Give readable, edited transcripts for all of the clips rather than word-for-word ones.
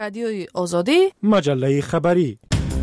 رادیوی آزادی، مجله خبری.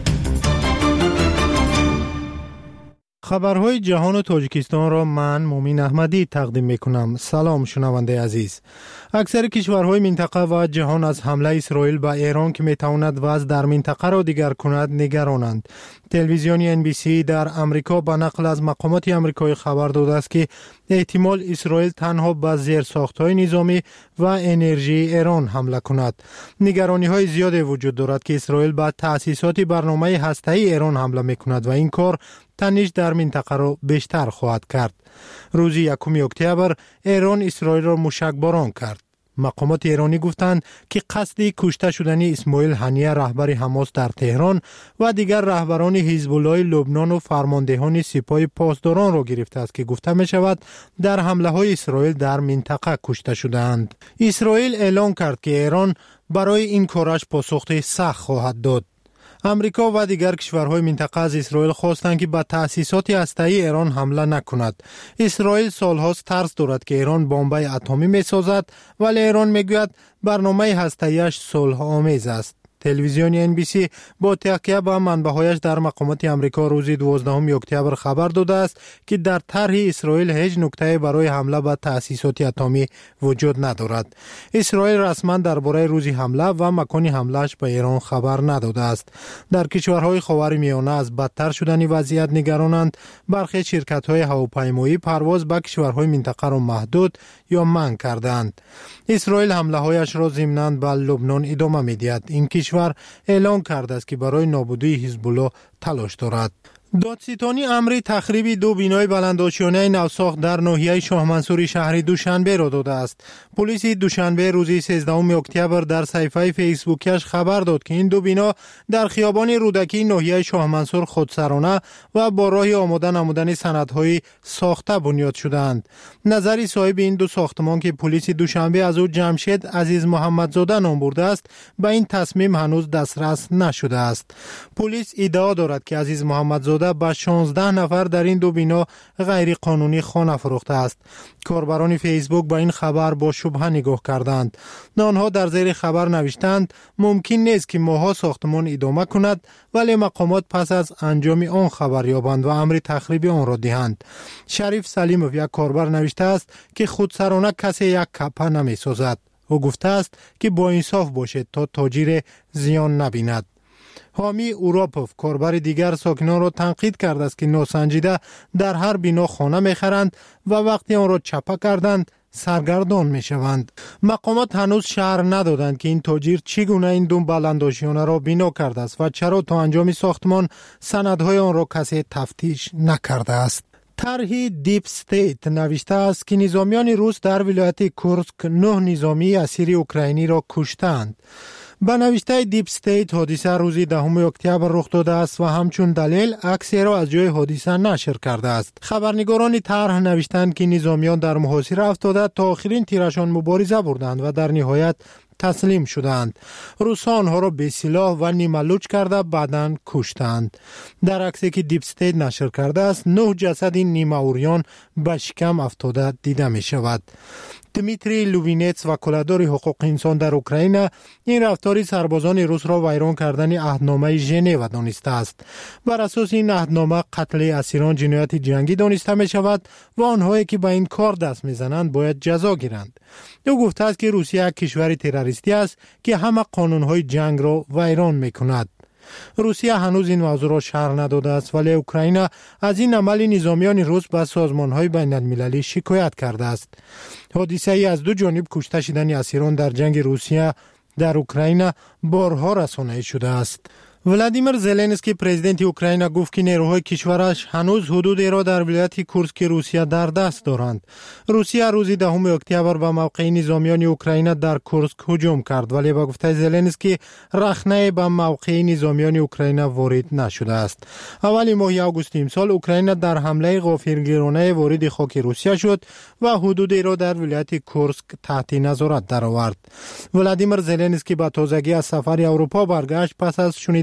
خبرهای جهان و تاجیکستان را من مومین احمدی تقدیم میکنم. سلام شنونده عزیز. اکثر کشورهای منطقه و جهان از حمله اسرائیل به ایران که میتواند وضع در منطقه را دیگر کند نگرانند. تلویزیون NBC در امریکا به نقل از مقامات آمریکایی خبر داده است که احتمال اسرائیل تنها به زیرساخت‌های نظامی و انرژی ایران حمله کند. نگرانی‌های زیادی وجود دارد که اسرائیل به تأسیسات برنامه هسته‌ای ایران حمله می‌کند و این کار تنش در منطقه را بیشتر خواهد کرد. روز 1 اکتبر ایران اسرائیل را موشکباران کرد. مقامات ایرانی گفتند که قصد کشته شدن اسماعیل هنیه رهبر حماس در تهران و دیگر رهبران حزب الله لبنان و فرماندهان سپاه پاسداران را گرفته است که گفته می شود در حمله های اسرائیل در منطقه کشته شدند. اسرائیل اعلام کرد که ایران برای این کارش پاسخ سخت خواهد داد. امریکا و دیگر کشورهای منطقه از اسرائیل خواستند که به تأسیسات هسته‌ای ایران حمله نکند. اسرائیل سالهاست ترس دارد که ایران بمب اتمی می‌سازد، ولی ایران میگوید برنامه هسته‌ایش صلح آمیز است. تلویزیون NBC با تکیه به منبع‌هایش در مقامات امریکا روز 12 اکتبر خبر داده است که در طرح اسرائیل هیچ نکته برای حمله به تأسیسات اتمی وجود ندارد. اسرائیل رسما درباره روز حمله و مکان حملهش به ایران خبر نداده است. در کشورهای خاورمیانه از بدتر شدن وضعیت نگرانند. برخی شرکت‌های هواپیمایی پرواز به کشورهای منطقه را محدود یا منع کردند. اسرائیل حمله‌هایش را ضمناً به لبنان ادامه می‌دهد. این کشور اعلام کرده است که برای نابودی حزب الله تلاش دارد. دادستانی امر تخریب 2 بینای بلندآشیانه نوساخت در ناحیه شاه منصور شهر دوشنبه را داده است. پلیس دوشنبه روز 13 اکتبر در صفحه فیسبوکش خبر داد که این 2 بینا در خیابان رودکی ناحیه شاه منصور خودسرانه و با راه آماده نمودن سندهای ساخته بنیاد شدند. نظری صاحب این 2 ساختمان که پلیس دوشنبه از او جمشید عزیز محمدزاده نام برده است، به این تصمیم هنوز دسترس نشده است. پلیس ادعا دارد که عزیز محمدزاده به 16 نفر در این 2 بینا غیر قانونی خانه فروخته است. کاربران فیسبوک به این خبر با شبهه نگاه کردند. آنها در زیر خبر نوشتند ممکن نیست که ماها ساختمان ادامه کند، ولی مقامات پس از انجام آن خبر یابند و امر تخریب آن را دهند. شریف سلیموف یک کاربر نوشته است که خودسرانه کسی یک کپه نمی سازد. او گفته است که با انصاف باشید تا تاجر زیان نبیند. حامی اوراپوف کاربر دیگر ساکنان را تنقید کرده است که ناسنجیده در هر بنا خانه می‌خرند و وقتی آن را چپه کردند سرگردان می‌شوند. مقامات هنوز شرح ندادند که این تاجر چگونه این 2 بلندآشیانه را بنا کرده است و چرا تا انجام ساختمان سندهای آن را کسی تفتیش نکرده است. طرح دیپ استیت نوشته است که نظامیان روس در ولایت کورسک 9 نظامی اسیر اوکراینی را کشتند. به نوشته دیپ استیت حادثه روز 10 اکتبر رخ داده است و همچون دلیل عکسی را از جای حادثه نشر کرده است. خبرنگاران طرح نوشتند که نظامیان در محاصره افتاده تا آخرین تیرشان مبارزه بردند و در نهایت تسلیم شدند. روس‌ها آنها را به سلاح و نیمه‌لوچ کرده بعداً کشتند. در عکسی که دیپ استیت نشر کرده است 9 جسد نیمه عریان به شکم افتاده دیده می شود. دمیتری لوینتس وکالتدار حقوق انسان در اوکراین این رفتار سربازان روس را ویران کردن عهدنامه ژنو دانسته است. بر اساس این عهدنامه قتل اسیران جنایت جنگی دانسته می شود و آنهایی که به این کار دست میزنند باید جزا گیرند. او گفته است که روسیه یک کشور تروریستی است که همه قانونهای جنگ را ویران می کند. روسیه هنوز این موضوع را شرح نداده است، ولی اوکراین از این عمل نظامیان روس به سازمان‌های بین‌المللی شکایت کرده است. حادثه ای از 2 جانب کشته شدن اسیران در جنگ روسیه در اوکراین بارها رسانه‌ای شده است. ولادیمیر زلنسکی پرزیدنت اوکراین گفت که نیروهای کشورش هنوز حدودی را در ولایت کورسک روسیه در دست دارند. روسیه روز 10 اکتبر به موقع نظامیان اوکراین در کورسک هجوم کرد، ولی با گفته زلنسکی رخنه به موقع نظامیان اوکراین وارد نشده است. اول ماه آگوست امسال اوکراین در حمله غافلگیرانه وارد خاک روسیه شد و حدودی را در ولایت کورسک تحت نظارت درآورد. ولادیمیر زلنسکی با تازگی از سفر اروپا برگشت پس از شنیدن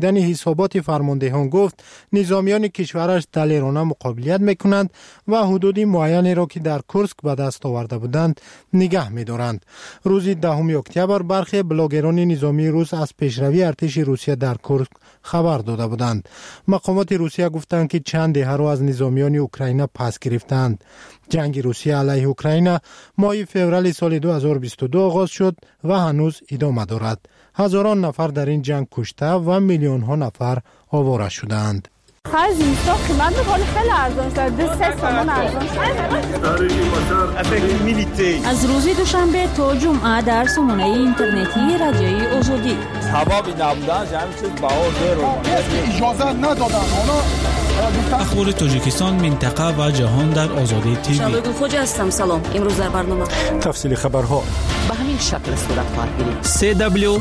شنیدن حسابات فرماندهان گفت نظامیان کشورش دلیرانه مقابلیت میکنند و حدود معینی را که در کورسک به دست آورده بودند نگه می‌دارند. روز 10 اکتبر برخی بلاگران نظامی روس از پیشروی ارتش روسیه در کورسک خبر داده بودند. مقامات روسیه گفتند که چند دهه را از نظامیان اوکراین پس گرفتند. جنگ روسیه علیه اوکراین ماه فوریه سال 2022 آغاز شد و هنوز ادامه دارد. هزاران نفر در این جنگ کشته و میلیون ها نفر آواره شدند. هر زیستا قیمت میکنه خیلی ارزان شده، 3 تومان ارزان شده. از روز دوشنبه تا جمعه در سامانه اینترنتی رادیوی آزادی حبابی نبودن جمعی چیز باور اجازه ندادن. اخبار تاجیکستان، منطقه و جهان در آزادی تیوی. شبگون خوجا هستم. سلام. امروز در برنامه تفصیل خبرها به همین شکل صورت خواهد گرفت.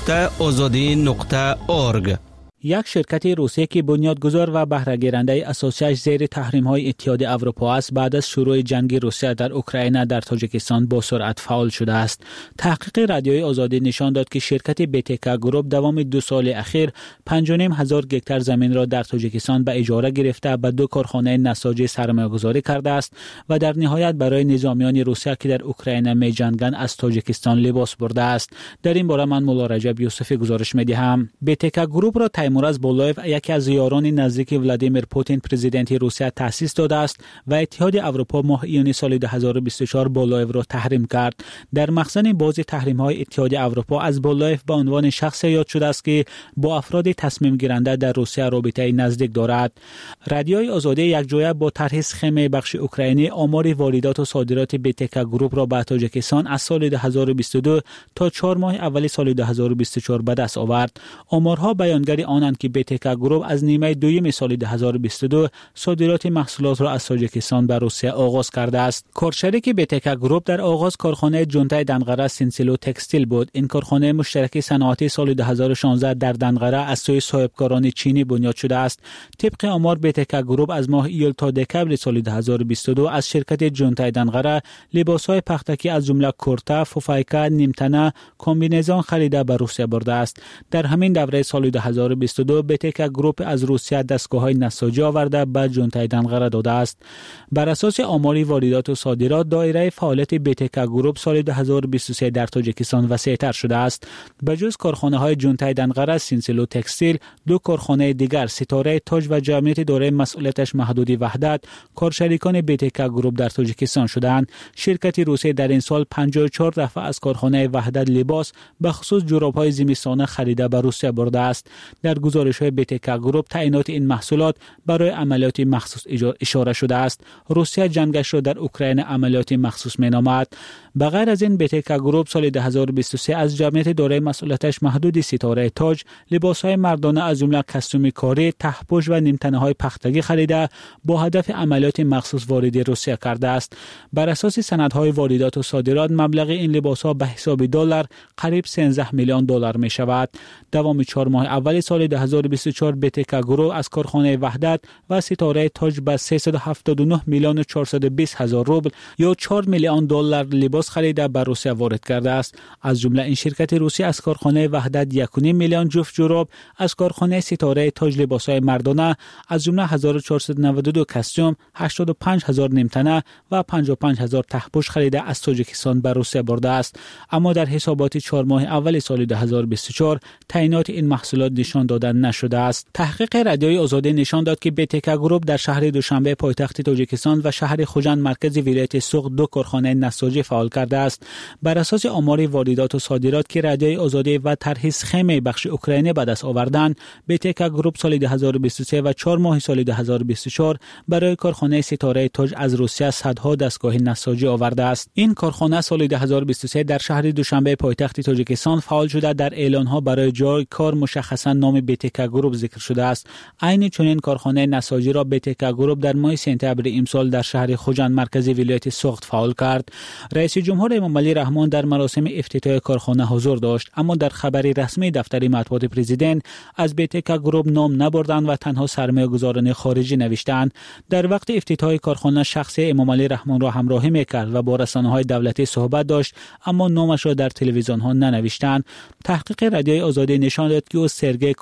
www.azadi.org. یک شرکت روسی که بنیادگذار و بهره گیرنده اساسیش زیر تحریم‌های اتحاد اروپا است، بعد از شروع جنگ روسیه در اوکراین در تاجیکستان با سرعت فعال شده است. تحقیق رادیوی آزادی نشان داد که شرکت بیتکا گروپ دوام 2 سال اخیر 5,500 گکتار زمین را در تاجیکستان به اجاره گرفته به 2 کارخانه نساجی سرمایه‌گذاری کرده است و در نهایت برای نظامیان روسیه که در اوکراین می‌جنگند از تاجیکستان لباس برده است. در این باره من مولا رجب یوسفی گزارش می‌دهم. بیتکا گروپ را تیمورز بولایف، یکی از یاران نزدیک ولادیمیر پوتین پرزیدنت روسیه، تأسیس داده است و اتحاد اروپا ماه ایون سال 2024 بولایف را تحریم کرد. در مخزن باز تحریم‌های اتحاد اروپا از بولایف به عنوان شخص یاد شده است که با افراد تصمیم گیرنده در روسیه رابطه نزدیک دارد. رادیوی آزادی یک جویه با طرح سخم بخش اوکراینی آمار واردات و صادرات بیتکا گروپ را به تاجیکستان از سال 2022 تا 4 ماه اول سال 2024 به دست آورد. آمارها بیانگر آنند که بیتکا گروپ از نیمه دوم سال 2022 صادرات محصولات را از تاجیکستان به روسیه آغاز کرده است. کارشریک بیتکا گروپ در آغاز کارخانه جونتای دنقره سینسیلو تکستیل بود. این کارخانه مشترک صنعتی سال 2016 در دنقره از سوی صاحبکاران چینی بنیاد شده است. طبق آمار بیتکا گروپ از ماه ایول تا دکبر سال 2022 از شرکت جونتای دنقره لباس‌های پختگی از جمله کورتا، فوفایکا، نیمتنه، کمبینزون خریده به روسیه برده است. در همین دوره سال 2022 بیتکا گروپ از روسیه دستگاه‌های نساجی آورده به جونتای دنقره داده است. بر اساس آمار واردات و صادرات، دایره فعالیت بیتکا گروپ سال 2023 در تاجیکستان وسیع‌تر شده است. بجز کارخانه‌های جونتای دنقره سینسیلو تکستیل، 2 کارخانه دیگر ستاره تاج و جمعیت دارای مسئولیتش محدود وحدت کارشریکان بیتکا گروپ در تاجیکستان شدند. شرکت روسی در این سال 54 دفعه از کارخانه وحدت لباس به خصوص جوراب‌های زمستانه خریده به روسیه برده است. در گزارش‌های بیتکا گروپ تعیینات این محصولات برای عملیات مخصوص اشاره شده است. روسیه جنگش را در اوکراین عملیات مخصوص می‌نامد. بغیر از این بیتکا گروپ سال 2023 از جمعیت دارای مسئولیتش محدود ستاره تاج لباس‌های مردانه از جمله کاستوم کاری، ته‌پوش و نیمتنه‌های پختگی خریده با هدف عملیات مخصوص وارد روسیه کرده است. بر اساس سندهای واردات و صادرات مبلغ این لباس‌ها به حساب دلار قریب 13 میلیون دلار می‌شود. دوام 4 ماه اول سال 2024 بیتکا گروپ از کارخانه وحدت و ستاره تاج به 379 میلیون و 420 هزار روبل یا 4 میلیون دلار لباس خریده به روسیه وارد کرده است. از جمله این شرکت روسی از کارخانه وحدت 1.5 میلیون جفت جوراب، از کارخانه ستاره تاج لباس‌های مردانه از جمله 1492 کاستوم، 85,000 نیمتنه و 55,000 ته‌پوش خریده از تاجیکستان به روسیه برده است. اما در حسابات 4 ماه اول سال 2024 تعیینات این محصولات نشان داده نشده است. تحقیق رادیوی آزادی نشان داد که بیتکا گروپ در شهر دوشنبه پایتخت تاجیکستان و شهر خوجند مرکز ولایت سوق 2 کارخانه نساجی فعال کرده است. بر اساس آمار واردات و صادرات که رادیوی آزادی و طرح سخم بخش اوکراینی به دست آوردند، بیتکا گروپ سال 2023 و 4 ماه سال 2024 برای کارخانه ستاره تاج از روسیه صدها دستگاه نساجی آورده است. این کارخانه سال 2023 در شهر دوشنبه پایتخت تاجیکستان فعال شده در اعلان‌ها برای جای کار مشخصا نام بیتکا گروپ ذکر شده است. عین چنین کارخانه نساجی را بیتکا گروپ در ماه سپتامبر امسال در شهر خوجند مرکز ولایت سوخت فعال کرد. رئیس جمهور امام علی رحمان در مراسم افتتاح کارخانه حضور داشت، اما در خبری رسمی دفتر مطبوعات پرزیدنت از بیتکا گروپ نام نبردند و تنها سرمایه‌گذاران خارجی نوشتند. در وقت افتتاح کارخانه شخص امام علی رحمان را همراهی می‌کرد و با رسانه‌های دولتی صحبت داشت، اما نامش را در تلویزیون‌ها ننوشتند. تحقیق رادیوی آزادی نشان داد که او سرگئی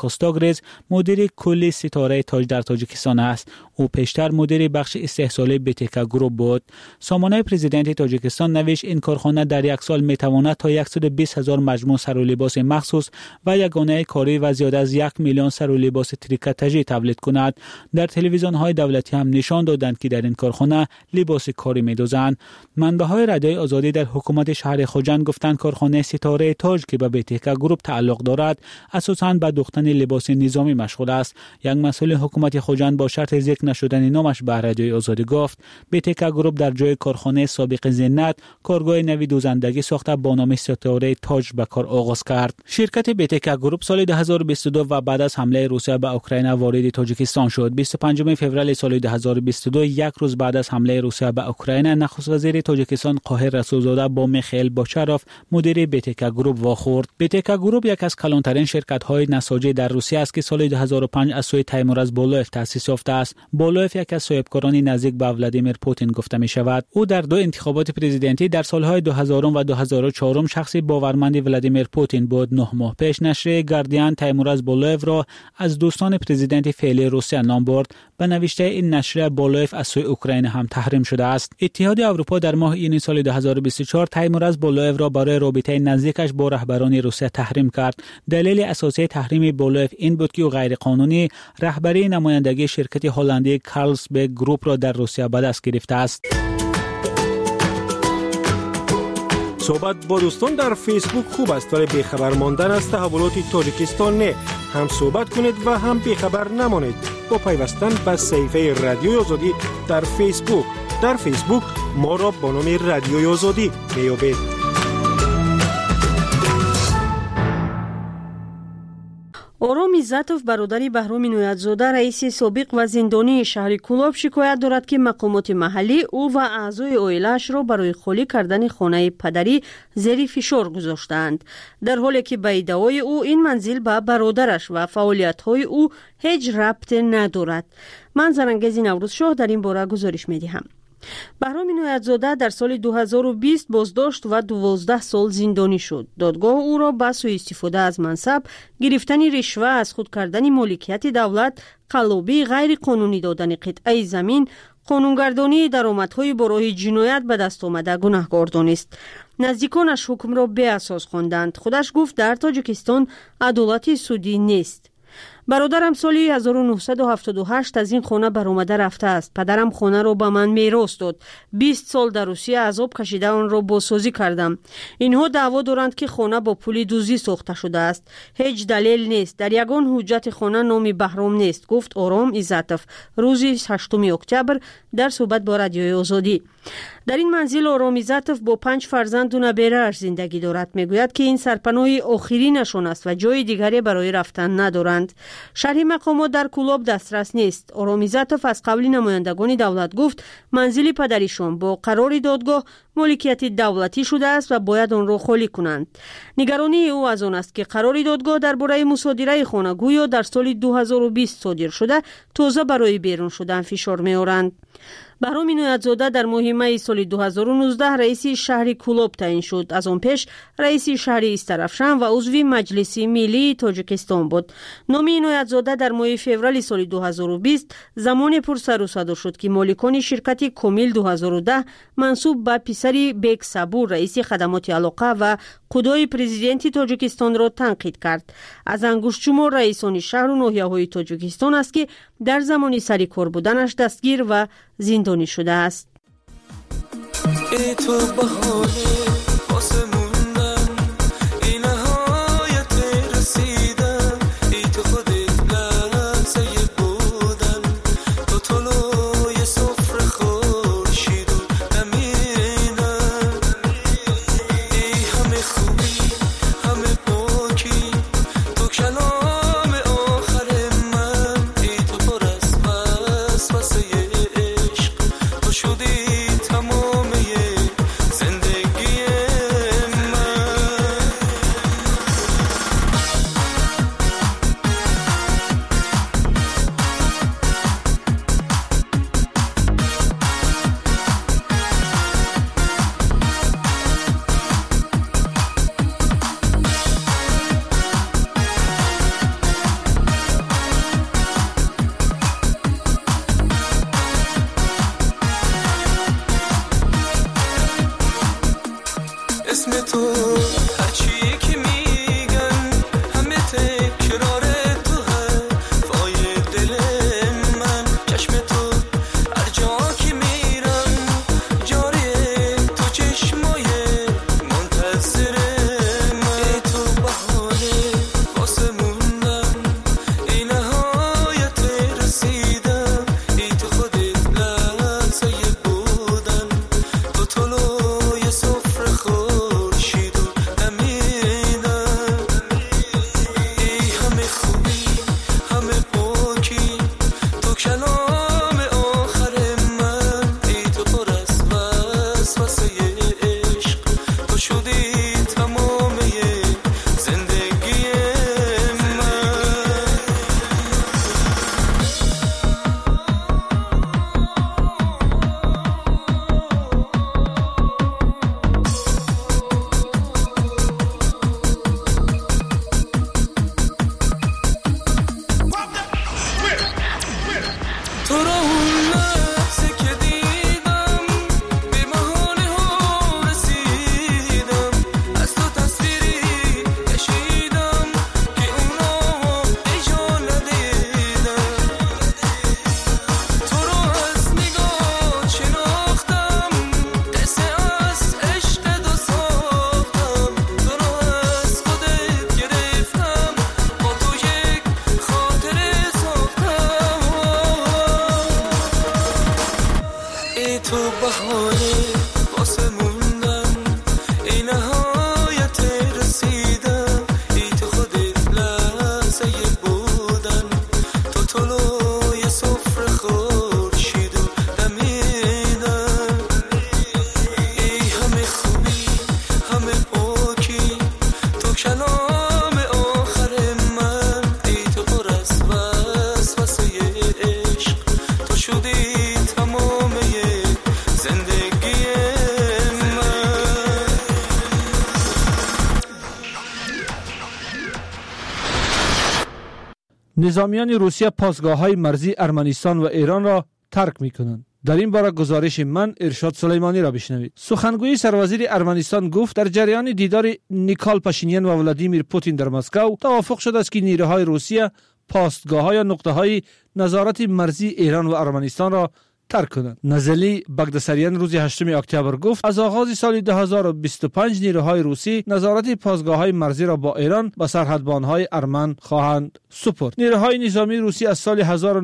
اوستاگرز مدیر کلی ستاره تاج در تاجیکستان است. او پیشتر مدیر بخش استحصالی BTK گروپ بود. سامانه پرزیدنت تاجیکستان نوشت این کارخانه در یک سال میتواند تا 120,000 مجموعه سر و لباس مخصوص و یگانه کاری و زیاد از 1 میلیون سر و لباس تریکاتاژی تولید کند. در تلویزیون‌های دولتی هم نشان دادند که در این کارخانه لباس کاری می‌دوزند. منبع‌های رادیوی آزادی در حکومت شهر خوجند گفتند کارخانه ستاره تاج که به BTK گروپ تعلق دارد اساساً به دوختن لباس نظامی مشغول است. یک مسئول حکومت خوجند با شرط ذکر نشدن نامش به رادیوی آزادی گفت BTK گروپ در جای کارخانه سابق زینت کارگاه نوی دوزندگی ساخته با نام ستاره تاج به کار آغاز کرد. شرکت BTK گروپ سال 2022 و بعد از حمله روسیه به اوکراین وارد تاجیکستان شد. 25 فوریه سال 2022 یک روز بعد از حمله روسیه به اوکراین نخست وزیر تاجیکستان قاهر رسولزاده با میخائیل باچاروف مدیر BTK گروپ واخورد. BTK گروپ یک از کلانترین شرکت‌های نساجی در روسیه است که سال 2005 از سوی تیمورز بولوف تأسیس یافته است. بولوف یک از صاحبکاران نزدیک به ولادیمیر پوتین گفته می شود. او در دو انتخابات پرزیدنتی در سالهای 2000 و 2004 شخصی باورمند ولادیمیر پوتین بود. 9 ماه پیش نشر گاردین تیمورز بولوف را از دوستان پرزیدنت فعلی روسیه نام برد. به نوشته این نشر بولوف از سوی اوکراین هم تحریم شده است. اتحاد اروپا در ماه یونیو سال 2024 تیمورز بولوف را برای رابطه نزدیکش با رهبران روسیه تحریم کرد. دلیل اساسی تحریم بولوف این بود که او غیرقانونی رهبری نمایندگی شرکت هلندی کارلسبرگ گروپ را در روسیه به دست گرفته است. صحبت با دوستان در فیسبوک خوب است ولی بیخبر ماندن از تحولات تاجیکستان نه. هم صحبت کنید و هم بیخبر نمانید با پیوستن به صفحه رادیوی آزادی در فیسبوک. در فیسبوک ما را با نام رادیوی آزادی میابید. ором иззатов бародари баҳроми ноятзода раиси собиқ ва зиндонии шаҳри кӯлоб шикоят дорад ки мақомоти маҳаллӣ ӯ ва аъзои оилаашро барои холӣ кардани хонаи падарӣ зери фишор гузоштаанд, дар ҳоле ки ба иддаои ӯ ин манзил ба бародараш ва фаъолиятҳои ӯ ҳеҷ рабте надорад. ман зарангези наврӯзшоҳ дар ин бора гузориш медиҳам. баҳроми ноятзода дар соли 2020 боздошт ва 12 сол зиндонӣ шуд. додгоҳ ӯро ба сӯистифода аз мансаб, гирифтани ришва, аз худ кардани моликияти давлат, қаллобии ғайриқонунӣ додани қитъаи замин, қонунгардонии даромадҳои бо роҳи ҷиноят ба дастомада гунаҳкор донист. наздиконаш ҳукмро беасос хонданд. худаш гуфт дар тоҷикистон адолати судӣ нест. бародарам соли 1978 аз ин хона баромада рафтааст. падарам хонаро ба ман мерос дод. 20 сол дар Русия азоб кашида онро бозсозӣ кардам. инҳо даъво доранд ки хона бо пули дуздӣ сохта шудааст. ҳеҷ далел нест. дар ягон ҳуҷҷати хона номи Баҳром нест, гуфт Ором Иззатов рӯзи 8 октябр дар суҳбат бо радиои Озодӣ. дар ин манзил Ором Иззатов бо 5 фарзанду наберааш зиндагӣ дорад. мегӯяд ки ин сарпаноҳи охиринашон аст ва ҷои дигаре барои рафтан надоранд. шарҳи мақомот дар Кӯлоб дастрас нест. Ором Иззатов аз қабли намояндагони давлат гуфт манзили падаришон бо қарори додгоҳ моликияти давлатӣ шудааст ва бояд онро холӣ кунанд. нигаронии ӯ аз он аст ки қарори додгоҳ дар бораи мусодираи хона гӯё дар соли 2020 содир шуда тоза барои берун шудан фишор меоранд. баҳроми ноятзода дар моҳи майи соли 2019 раиси шаҳри Кӯлоб таъин шуд. аз он пеш раиси шаҳри Истарафшан ва узви Маҷлиси Миллии Тоҷикистон буд. номи ноятзода дар моҳи феврали соли 2020 замоне пурсару садо шуд ки моликони ширкати Комил 2010 мансуб ба писари Бек Сабур раиси хадамоти алоқа ва қудои президенти Тоҷикистонро танқид кард. аз ангуштшумор раисони шаҳру ноҳияҳои Тоҷикистон аст ки дар замони сари кор буданаш дастгир ва зиндонӣ шудааст. شدی تمام زندگی نظامیان روسیه پاسگاه‌های مرزی ارمنستان و ایران را ترک می‌کنند. در این باره گزارش من ارشاد سلیمانی را بشنوید. سخنگوی سروزیر ارمنستان گفت در جریان دیدار نیکال پاشینیان و ولادیمیر پوتین در مسکو توافق شده است که نیروهای روسیه پاسگاه‌ها یا نقطه‌های نظارت مرزی ایران و ارمنستان را ترک کنند. نزلی بگدسریان روز 8 اکتبر گفت از آغاز سال 2025 نیروهای روسی نظارت پاسگاه‌های مرزی را با ایران به سرحدبان‌های ارمن خواهند سپرد. نیروهای نظامی روسی از سال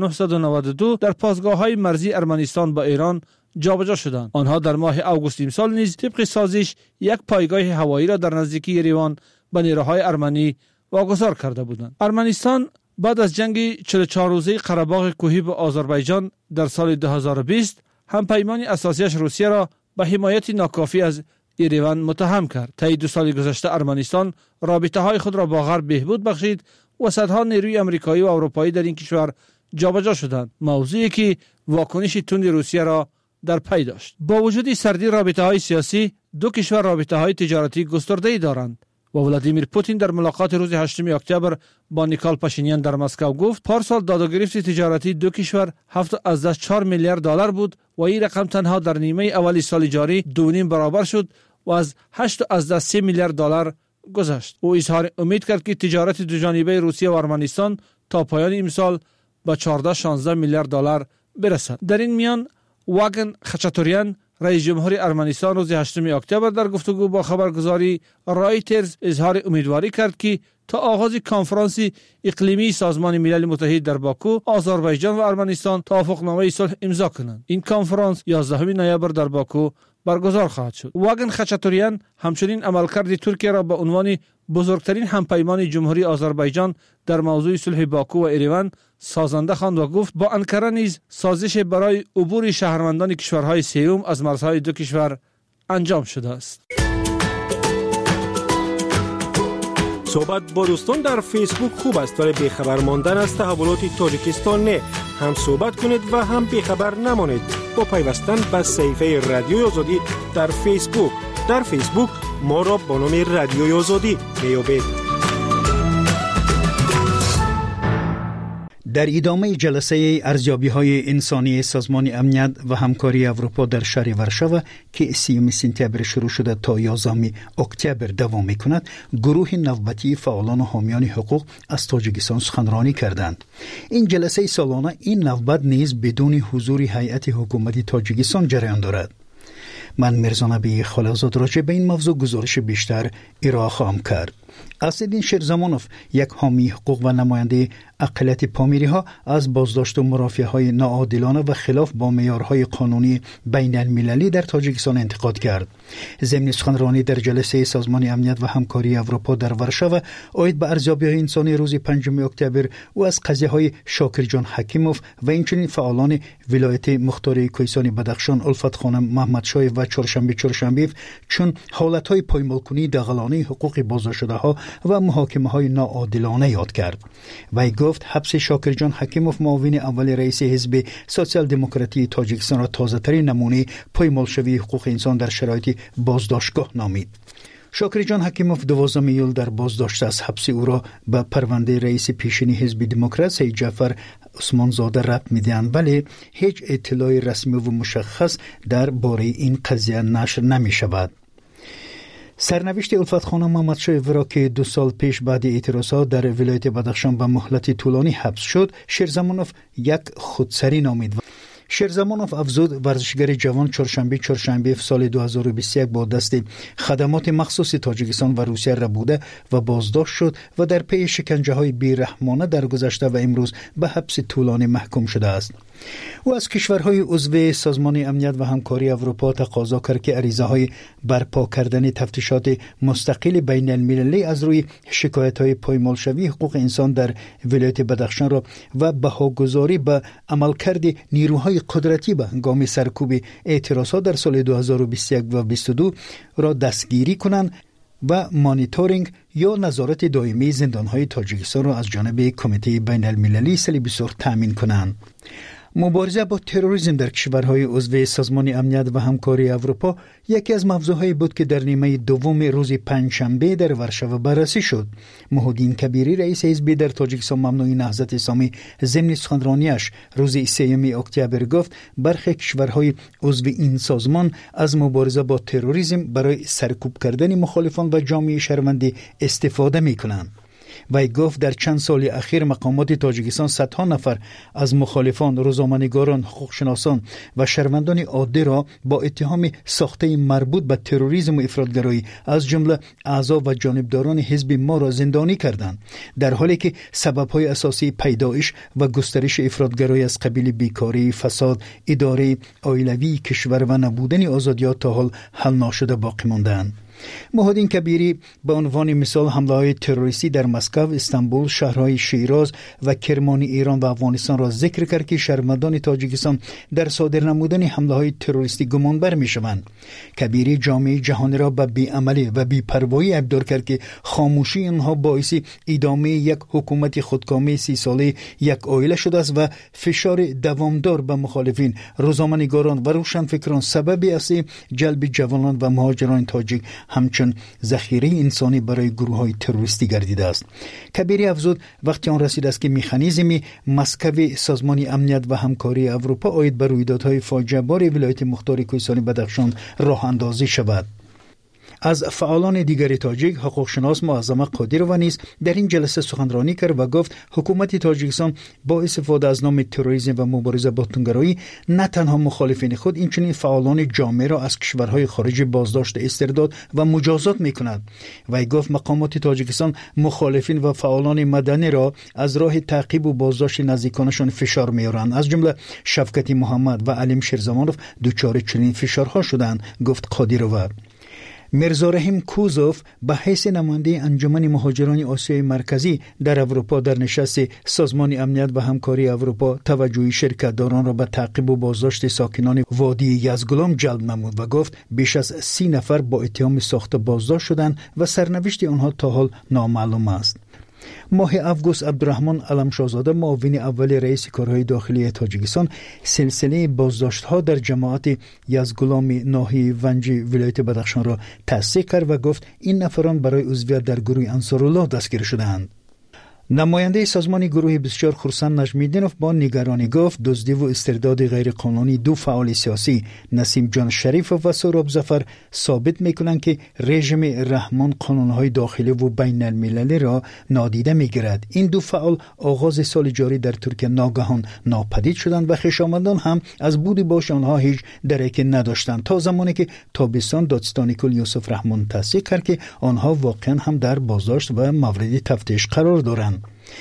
1992 در پاسگاه‌های مرزی ارمنستان با ایران جابجا شدند. آنها در ماه اوگوست امسال نیز طبق سازش یک پایگاه هوایی را در نزدیکی یریوان به نیروهای ارمنی واگذار کرده بودند. ارمنستان بعد از جنگ 44 روزه قره‌باغ کوهی با آذربایجان در سال 2020 همپیمان اساسیش روسیه را به حمایت ناکافی از یریوان متهم کرد. طی 2 سال گذشته ارمنستان رابطه‌های خود را با غرب بهبود بخشید و صدها نیروی آمریکایی و اروپایی در این کشور جابجا شدند، موضوعی که واکنش تند روسیه را در پی داشت. با وجود سردی رابطه‌های سیاسی، دو کشور رابطه‌های تجارتی گسترده‌ای دارند و ولادیمیر پوتین در ملاقات روز 8 اکتبر با نیکال پاشینیان در مسکو گفت پارسال داد و گرفت تجارتی دو کشور 7.4 میلیارد دلار بود و این رقم تنها در نیمه اولی سال جاری 2.5 برابر شد و از 8.3 میلیارد دلار گذشت. او اظهار امید کرد که تجارت دوجانبه روسیه و ارمنستان تا پایان امسال به 14-16 میلیارد دلار برسد. در این میان واگن خچاتوریان رئیس جمهور ارمنستان روز 8 اکتبر در گفتگو با خبرگزاری رایترز اظهار امیدواری کرد که تا آغاز کنفرانس اقلیمی سازمان ملل متحد در باکو، آذربایجان و ارمنستان توافقنامه صلح امضا کنند. این کنفرانس 11 نوامبر در باکو برگزار خواهد شد. واگن خچاتوریان همچنین عملکرد ترکیه را به عنوان بزرگترین همپیمان جمهوری آذربایجان در موضوع صلح باکو و ایروان سازنده خواند و گفت با انکره نیز سازش برای عبور شهروندان کشورهای سیوم از مرزهای دو کشور انجام شده است. صحبت با دوستان در فیسبوک خوب است ولی بیخبر ماندن از تحولات تاجیکستان نه. هم صحبت کنید و هم بیخبر نمانید با پیوستن به صفحه رادیوی آزادی در فیسبوک. در فیسبوک ما را با نام رادیوی آزادی میابید. در ادامه جلسه ارزیابی‌های انسانی سازمان امنیت و همکاری اروپا در شهر ورشاو که 30 سپتامبر شروع شده تا 11 اکتبر دوام می‌کند، گروه نوبتی فعالان و حامیان حقوق از تاجیکستان سخنرانی کردند. این جلسه سالانه این نوبت نیز بدون حضور هیئت حکومتی تاجیکستان جریان دارد. من میرزا نبی خالزاد راجع به این موضوع گزارش بیشتر ارائه خواهم کرد. اسدالدین شیرزمانوف، یک حامی حقوق و نماینده اقلیت پامیری ها، از بازداشت و مرافعه های ناعادلانه و خلاف با معیارهای قانونی بین المللی در تاجیکستان انتقاد کرد. ضمن سخنرانی در جلسه سازمان امنیت و همکاری اروپا در ورشاو عاید به ارزیابی‌های انسانی روز 5 اکتبر و از قضیه های شاکر جان حکیموف و اینچنین فعالان ولایت مختار کوهستان بدخشان الفت خانم محمد شاه و چهارشنبه چون حالت های پایمالکنی دغلانه حقوق بازداشت ها و محاکمه های ناعادلانه یاد کرد. وی گفت حبس شاکر جان حکیموف، معاون اول رئیس حزب سوسیال دموکراتی تاجیکستان، را تازه ترین نمونه پایمالشوی حقوق انسان در شرایط بازداشتگاه نامید. شاکر جان حکیموف 12 ایول در بازداشت از حبس او را به پرونده رئیس پیشین حزب دموکرات سید جعفر عثمان زاده ربط می‌دهند، ولی هیچ اطلاع رسمی و مشخص درباره این قضیه نشر نمی‌شود. سرنوشت الفت خانم محمد شاه را که 2 سال پیش بعد اعتراضات در ولایت بدخشان به مهلت طولانی حبس شد، شیرزمانوف یک خودسری نامید. شیرزمانوف افزود ورزشگر جوان چهارشنبه سال 2021 با دست خدمات مخصوص تاجیکستان و روسیه را بوده و بازداشت شد و در پی شکنجه های بیرحمانه در گذشته و امروز به حبس طولانی محکوم شده است. او از کشورهای عضو سازمان امنیت و همکاری اروپا تقاضا کرد که عریضه های برپا کردن تفتیشات مستقل بین المللی از روی شکایت های پایمالشوی حقوق انسان در ولایت بدخشان را و بهاگذاری به عملکرد نیروهای قدرتی به هنگام سرکوب اعتراضات در سال 2021 و 2022 را دستگیری کنند و مانیتورینگ یا نظارت دائمی زندانهای تاجیکستان را از جانب کمیته بین المللی صلیبی سرخ تامین کنند. مبارزه با تروریسم در کشورهای عضو سازمان امنیت و همکاری اروپا یکی از موضوعهایی بود که در نیمه دوم روز پنجشنبه در ورشو بررسی شد. محمودین کبیری رئیس حزب در تاجیکستان ممنوعی نهضت اسلامی ضمن سخنرانیش روز 3 اکتبر گفت برخی کشورهای عضو این سازمان از مبارزه با تروریسم برای سرکوب کردن مخالفان و جامعه شهروندی استفاده می‌کنند. وی گفت در چند سال اخیر مقامات تاجیکستان صدها نفر از مخالفان، روزنامه‌نگاران، حقوقشناسان و شهروندان عادی را با اتهام ساخته مربوط به تروریسم و افراطگرایی از جمله اعضا و جانبداران حزب ما را زندانی کردند، در حالی که سبب‌های اساسی پیدایش و گسترش افراطگرایی از قبیل بیکاری، فساد، اداره عائلوی کشور و نبودن آزادی‌ها تا حال حل نشده باقی مانده‌اند. محمودین کبیری به عنوان مثال حمله‌های تروریستی در مسکو، استانبول، شهرهای شیراز و کرمان ایران و افغانستان را ذکر کرد که شهروندان تاجیکستان در صادر نمودن حمله‌های تروریستی گمانبر می‌شوند. کبیری جامعه جهانی را به بی‌عملی و بی‌پروایی ابدار کرد که خاموشی آنها باعث ادامه یک حکومت خودکامه 30 ساله یک عائله شده است و فشار دوامدار به مخالفین، روزنامه‌نگاران و روشنفکران سبب اصلی جلب جوانان و مهاجران تاجیک همچون ذخیره انسانی برای گروه‌های تروریستی گردیده است. کبیری افزود وقتی آن رسید است که مکانیزم مسکو سازمان امنیت و همکاری اروپا آید بر رویدادهای فاجعه بار ولایت مختار کوهستانی بدخشان راه اندازی شود. از فعالان دیگر تاجیک حقوقشناس معظمه قادرова نیز در این جلسه سخنرانی کرد و گفت حکومت تاجیکستان با استفاده از نام تروریسم و مبارزه با توتنگرایی نه تنها مخالفین خود اینچنین فعالان جامعه را از کشورهای خارجی بازداشت، استرداد و مجازات می‌کند. وی گفت مقامات تاجیکستان مخالفین و فعالان مدنی را از راه تعقیب و بازداشت نزدیکانشان فشار می‌آورند، از جمله شفقت محمد و علیم شیرزمانوف دچار چنین فشارها شدند، گفت قادرova. میرزا رحیم کوزوف به حیث نماینده انجمن مهاجران آسیای مرکزی در اروپا در نشست سازمان امنیت و همکاری اروپا توجه شرکت‌داران را به تعقیب و بازداشت ساکنان وادی یزگلام جلب نمود و گفت بیش از 30 نفر با اتهام ساخته بازداشت شدند و سرنوشت آنها تا حال نامعلوم است. ماه اوگوست عبدالرحمن علمشاهزاده معاون اول رئیس کارهای داخلی تاجیکستان سلسله بازداشت‌ها در جماعت یزگلام ناحیه ونجی ولایت بدخشان را تصدیق کرد و گفت این نفران برای عضویت در گروه انصارالله دستگیر شده‌اند. نماینده سازمان گروه 24 خرسند نجمی‌الدینوف با نگرانی گفت دزدی و استرداد غیرقانونی دو فعال سیاسی نسیم جان شریف و سهراب ظفر ثابت می‌کنند که رژیم رحمان قانون‌های داخلی و بین المللی را نادیده می‌گیرد. این دو فعال آغاز سال جاری در ترکیه ناگهان ناپدید شدند و خویشاوندان هم از بود باش آنها هیچ درکی نداشتند تا زمانی که تابستان دادستان کل یوسف رحمان تصدیق کرد که آنها واقعا هم در بازداشت و مورد تفتیش قرار دارند.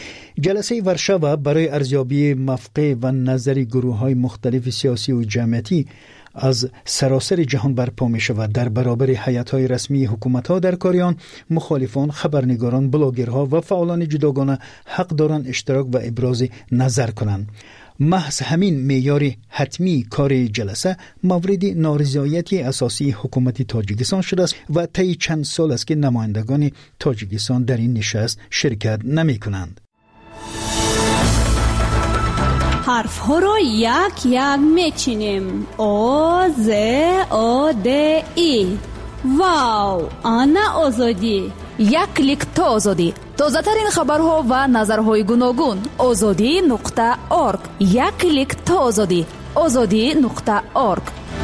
جلسه ورشو برای ارزیابی موقع و نظر گروه‌های مختلف سیاسی و جمعیتی از سراسر جهان برپا می شود. در برابر هیئت‌های رسمی حکومت‌ها در کاریان، مخالفان، خبرنگاران، بلاگرها و فعالان جداگانه حق دارند اشتراک و ابراز نظر کنند. محض همین معیار حتمی کار جلسه مورد نارضایت اساسی حکومت تاجیکستان شده است و طی چند سال است که نمایندگان تاجیکستان در این نشست شرکت نمی کنند. حرف ها را یک یک میچینیم. او ز او د ای. واو، آنا آزادی. یک کلیک تا آزادی. تازه ترین خبرها و نظرهای گوناگون. azadi.org. یک کلیک تا آزادی. azadi.org.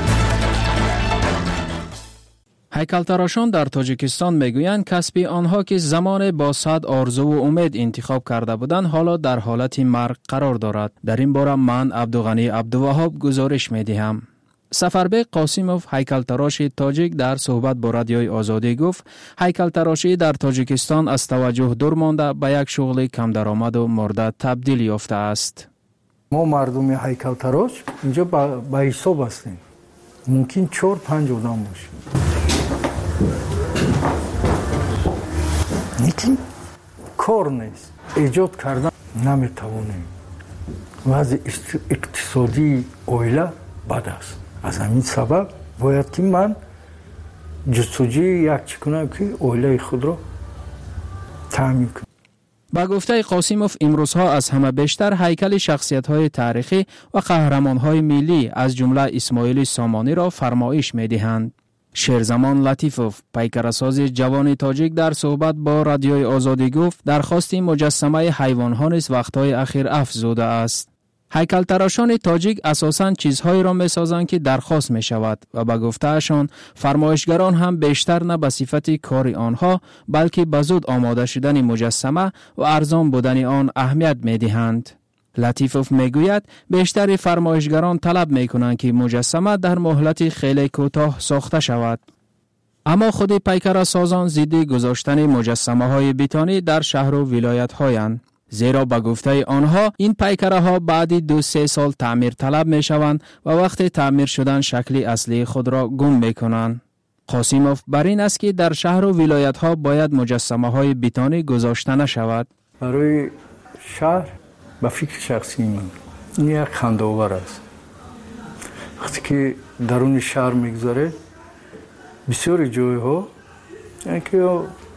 هیکل‌تراشان در تاجیکستان میگویند کسب آنها که زمان با صد آرزو و امید انتخاب کرده بودند حالا در حالت مرگ قرار دارد. در این باره من عبدالغنی عبدالوهاب گزارش میدهم. سفربگ قاسموف هیکل‌تراش تاجیک در صحبت با رادیوی آزادی گفت هیکل‌تراشی در تاجیکستان از توجه دور مانده به یک شغل کم درآمد و مرده تبدیل یافته است. ما مردم هیکل‌تراش اینجا با حساب هستیم. ممکن 4-5 آدم باشیم. لیکن کار نیست. ایجاد کردن نمیتوانیم. وضع اقتصادی عائله بد است. از همین سبب باید که من جستجوی یک چی کنم که عائله خود را تامین کنم. با گفته قاسیموف امروزها از همه بیشتر هیکل شخصیت‌های تاریخی و قهرمان‌های ملی از جمله اسماعیل سامانی را فرمایش می‌دهند. شیرزمان لطیفوف پیکرساز جوان تاجیک در صحبت با رادیوی آزادی گفت درخواست مجسمه حیوان‌ها نیز وقت‌های اخیر افزوده است. هیکل‌تراشان تاجیک اساساً چیزهایی را می‌سازند که درخواست می‌شود و به گفته‌شان فرمایشگران هم بیشتر نه به صفت کار آنها بلکه به زود آماده شدن مجسمه و ارزان بودن آن اهمیت می‌دهند. لطیفوف میگوید بیشتر فرمایشگران طلب می‌کنند که مجسمه در مهلت خیلی کوتاه ساخته شود. اما خود پیکرسازان ضد گذاشتن مجسمه‌های بیتانی در شهر و ولایت‌هایند. زیرا با گفته آنها این پیکره ها بعد 2-3 سال تعمیر طلب می شوند و وقت تعمیر شدن شکل اصلی خود را گم می کنند. قاسیموف بر این است که در شهر و ولایت ها باید مجسمه های بیتانی گذاشته نشود. برای شهر با فکر شخصی من این یک خنده‌آور است. وقتی که درون شهر میگذاره بسیاری جایها که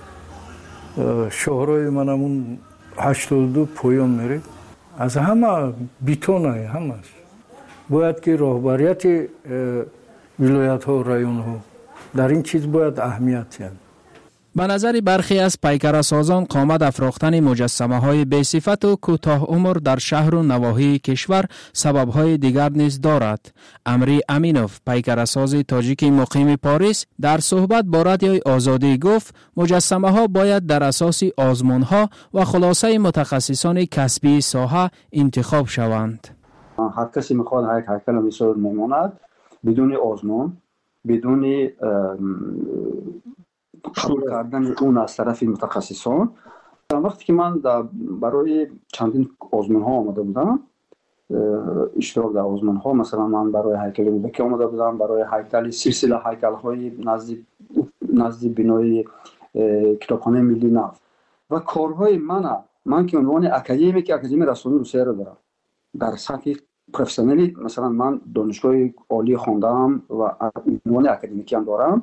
شهرهای من همون 82 پایان میره از همه بیتون های همش باید که راهبریت ولایت ها و رایون ها در این چیز باید اهمیت یاد. به نظر برخی از پیکرسازان قامت افراختن مجسمه های بی صفت و کوتاه عمر در شهر و نواحی کشور سبب های دیگر نیز دارد. امری امینوف پیکرساز تاجیک مقیم پاریس در صحبت با رادیوی آزادی گفت مجسمه ها باید در اساس آزمون ها و خلاصه متخصصان کسبی ساحه انتخاب شوند. هر کسی میخواد یک هیکل میسازد میماند بدون آزمون بدون قبول کردن اون از طرف متخصصان. وقتی که من برای چندین آزمون ها آمده بودم اشتراک در آزمون ها مثلا من برای هیکل ملکی آمده بودم برای هیکل سلسله هیکل های نزدیک بنای کتابخانه ملی نفت و کارهای من که عنوان اکادمی رسانه روسیه را دارم در سطح پروفسیونالی مثلا من دانشگاه عالی خواندم و عنوان اکادمیکی هم دارم.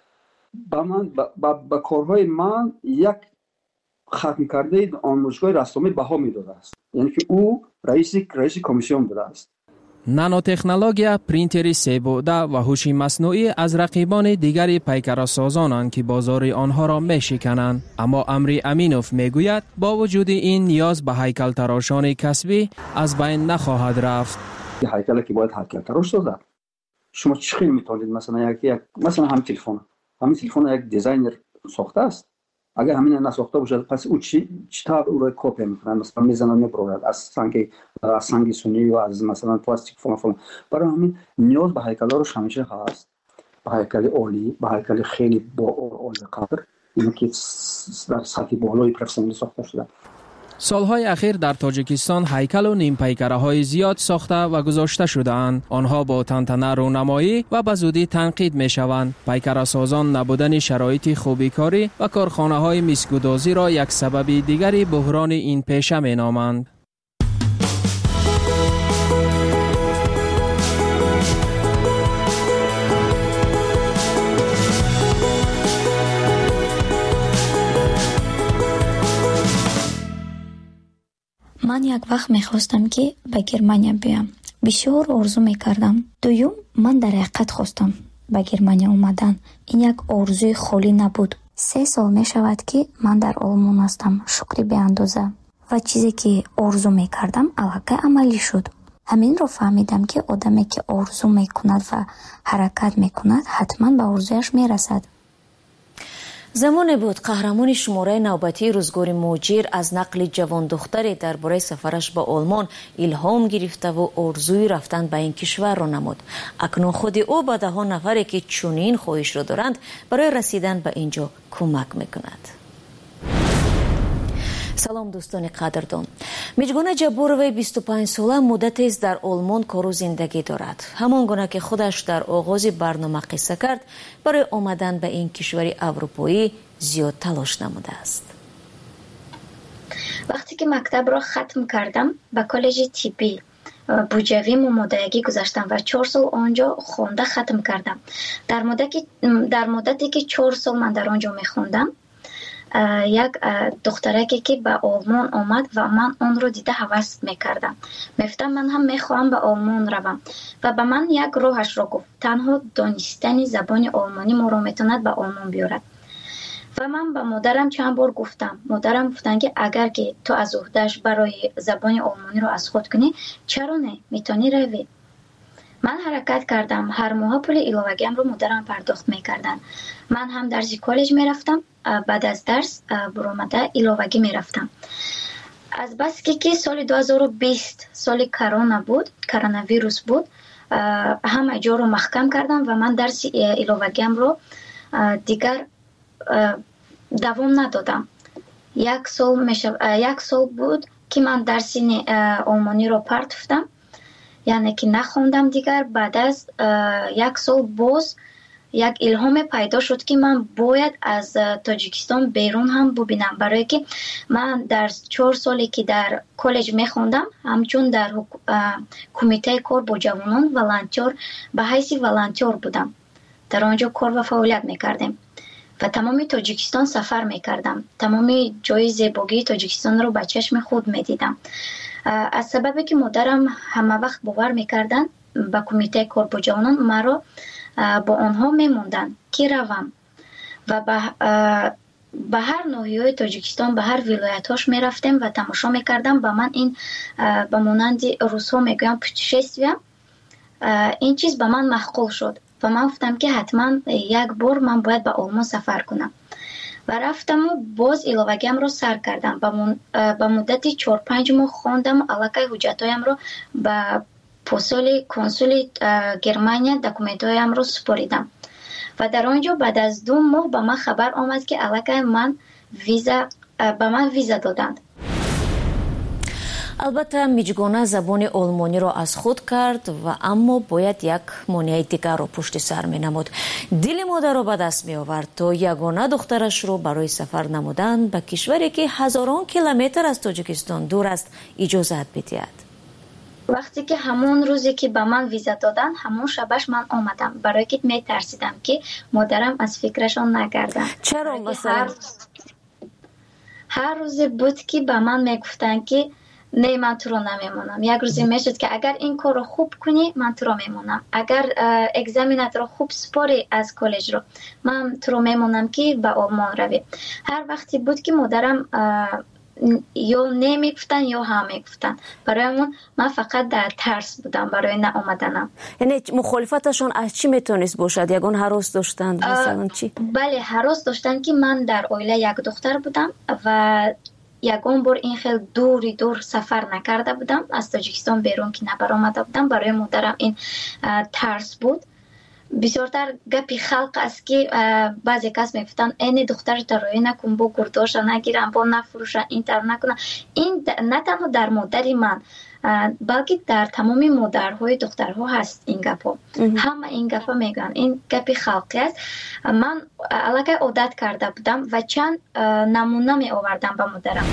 با کارهای من یک ختم کرده آموزشگاه رسامی بها میداده است، یعنی که او رئیس کمیسیون بوده است. نانوتکنولوژیا، پرینتری سه بعده و هوش مصنوعی از رقیبان دیگر پیکرسازانند که بازار آنها را میشکنند. اما امری امینوف میگوید با وجود این نیاز به هیکل تراشان کسبی از بین نخواهد رفت. هیکلی که باید هیکل تراش سازد شما چه خیلی میتونید مثلا همین تلفن یک دیزاینر ساخته است. اگر همین نساخته باشه پس او چی تا او را کپی میکنه مثلا میزنه میبرد از سنگ سنی و از مثلا پلاستیک فلان. برای همین نیاز به هیکل‌هاش همیشه هست، به هیکل عالی، به هیکل خیلی با عالی قدر، اینه که در سطح بالای پروفسیونالی ساخته شده. سالهای اخیر در تاجیکستان هیکل و نیم پیکره های زیاد ساخته و گذاشته شده‌اند. آنها با تنتنه رونمایی و به زودی تنقید می شوند. پیکره سازان نبودن شرایط خوبی کاری و کارخانه های میسکودازی را یک سبب دیگری بحران این پیشه می نامند. من یک وقت میخواستم که به گرمانیا بیام. بسیار آرزو میکردم. دوم من در حقیقت خواستم به گرمانیا اومدن. این یک آرزوی خالی نبود. 3 سال میشود که من در آلمان هستم. شکری به اندازه. و چیزی که آرزو میکردم الحقیقت عملی شد. همین رو فهمیدم که آدمی که آرزو میکند و حرکت میکند حتما به آرزویش میرسد. زمان بود قهرمان شماره نوبتی روزگار موجیر از نقل جوان دختری درباره سفرش به آلمان الهام گرفته و آرزوی رفتن به این کشور را نمود. اکنون خود او با 10 نفری که چنین خواهش را دارند برای رسیدن به اینجا کمک میکند. سلام دوستان قدردان. میجگونه جبوروی 25 ساله مدت است در آلمان کار و زندگی دارد. همان گونه که خودش در آغاز برنامه قصه کرد برای آمدن به این کشور اروپایی زیاد تلاش نموده است. وقتی که مکتب را ختم کردم به کالج طبی بوجوی ممادگی گذاشتم و 4 سال آنجا خونده ختم کردم. در مدتی که 4 سال من در آنجا میخوندم یک دخترکی که به آلمان آمد و من آن رو دیده هوس میکردم. میگفتم من هم میخواهم به آلمان روم و به من یک راهش رو گفت. تنها دانستن زبان آلمانی ما رو میتواند به آلمان بیارد. و من به مادرم چند بار گفتم. مادرم گفتن که اگر که تو از عهده‌اش برای زبان آلمانی رو از خود کنی چرا نه میتونی روی. من حرکت کردم. هر ماه پول ایلوگیم رو مادرم پرداخت میکردن. من هم درس کالج میرفتم. بعد از درس برآمده ایلوگی میرفتم. از بس که سال 2020 سال کرونا بود، کرونا ویروس بود، همه جا رو محکم کردم و من درس ایلوگیم رو دیگر دوام ندادم. یک سال بود که من درس آلمانی رو پرتفتم، یعنی که نخوندم دیگر. بعد از یک سال باز یک الهام پیدا شد که من باید از تاجیکستان بیرون هم ببینم، برای که من در 4 سالی که در کالج میخوندم همچون در کمیته کار با جوانان والنتیر به حیث والنتیر بودم. در آنجا کار و فعالیت میکردم و تمام تاجیکستان سفر میکردم. تمام جای زیبایی تاجیکستان رو به چشم خود میدیدم. از سببی که مادرم همه وقت باور میکردن به کمیته کار با جوانان مرا با آنها میموندن که روم و به هر ناحیه تاجیکستان به هر ولایت‌هاش میرفتم و تماشا میکردم. به من این به مانند روس‌ها میگویم پوتشستویه، این چیز به من معقول شد و من گفتم که حتما یک بار من باید به آلمان سفر کنم و رفتم و باز ایلوگیم رو سر کردم. به مدت 4-5 ماه خواندم. الکی حجتایم رو به کنسول گرمانیا دکومنتایم رو سپاریدم و در آنجا بعد از 2 ماه به من خبر آمد که الکی به من ویزا دادند. البته میجگانه زبان آلمانی را از خود کرد و اما باید یک مانع دیگر را پشت سر می نمود. دل مادر را به دست می آورد تا یگانه دخترش را برای سفر نمودن به کشوری که هزاران کیلومتر از تاجیکستان دور است اجازت بدهد. وقتی که همون روزی که به من ویزا دادن همون شبش من آمدم، برای که می ترسیدم که مادرم از فکرشان نگردن. چرا مثلا؟ هر روزی بود که به من می گفتن که نه من تو رو نمیمونم. یک روزی میشد که اگر این کار رو خوب کنی من تو رو میمونم، اگر اگزامینات رو خوب سپاری از کالج رو من تو رو میمونم که به آلمان روی. هر وقتی بود که مادرم یا نمیگفتن یا هم میگفتن، برای من فقط در ترس بودم برای نآمدنم. یعنی مخالفتشون از چی میتونست باشد؟ یگان هراس داشتند مثلا چی؟ بله هراس داشتن که من در عائله یک دختر بودم و یگان بار این خیلی دور سفر نکرده بودم، از تاجیکستان بیرون که نبرآمده بودم. برای مادرم این ترس بود. بسیارتر گپی خلق است که بعضی کس میگفتن این دختر ترایی نکن، با گرداش نگیرن، با نفروشن، این تر نکنن. این نه تنها در مادری من بلکه در تمام مادرهای دخترها هست این گپا. همه این گپا میگن. این گپی خلقی است. من الکی عادت کرده بودم و چند نمونه می آوردم به مادرم.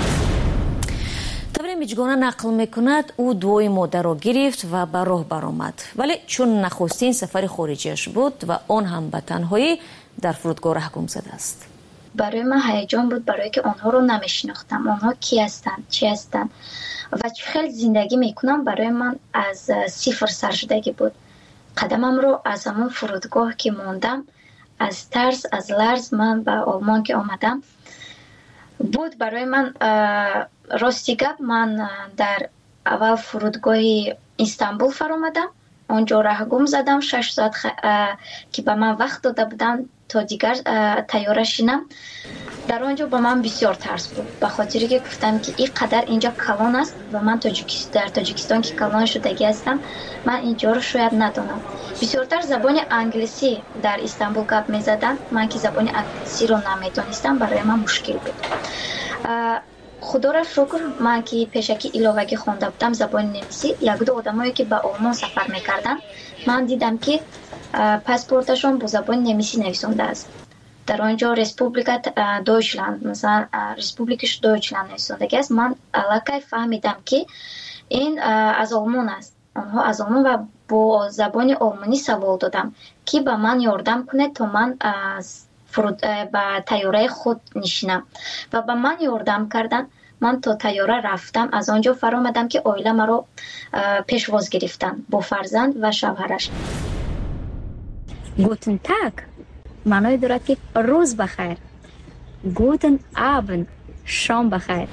طبری میجگانه نقل میکند او دوی مادر را گرفت و به راه برآمد، ولی چون نخستین سفر خارجیش بود و آن هم به تنهایی در فرودگاه رهگم زده است. برای من هیجان بود، برای که آنها رو نمیشناختم. آنها کی هستند، چی هستند و خیلی زندگی میکنم. برای من از صفر سر شدگی بود. قدمم رو از همون فرودگاه که موندم، از ترس از لرز من به آلمان که آمدم بود. برای من راستی گپ، من در اول فرودگاه استانبول فرآمدم. اونجا رهگم زدم 6 ساعت که به من وقت داده بودن تا دیگر تیاره شینم. در آنجا به من بسیار ترس بود، به خاطری که گفتم که این قدر اینجا کلان است و من در تاجیکستان که کلان شدگی هستم، من اینجا رو شاید ندانم. بسیارتر زبان انگلیسی در استانبول گپ می زدن. من که زبان انگلیسی رو نمیدانستم، برای من مشکل بود. خدا را شکر من که پیشکی ایلوگی خونده بودم زبان نمیسی، یک دو آدمایی که به آلمان سفر میکردن من دیدم که پاسپورتشون با زبان نمیسی نویسنده است. در آنجا رسپوبلیکا دویچلند، مثلا رسپوبلیکش دویچلند نویسندگی است. من الکی فهمیدم که این از آلمان است. آنها از آلمان و با زبان آلمانی سوال دادم که به من یاردم کنه تا من به تیاره خود نشینم و به من یاردم کردن. من تا تیاره رفتم، از آنجا فرامدم که اویله مرا پیشواز گرفتن با فرزند و شوهرش. گوتن تاگ معنای دارد که روز بخیر. گوتن آبن شام بخیر.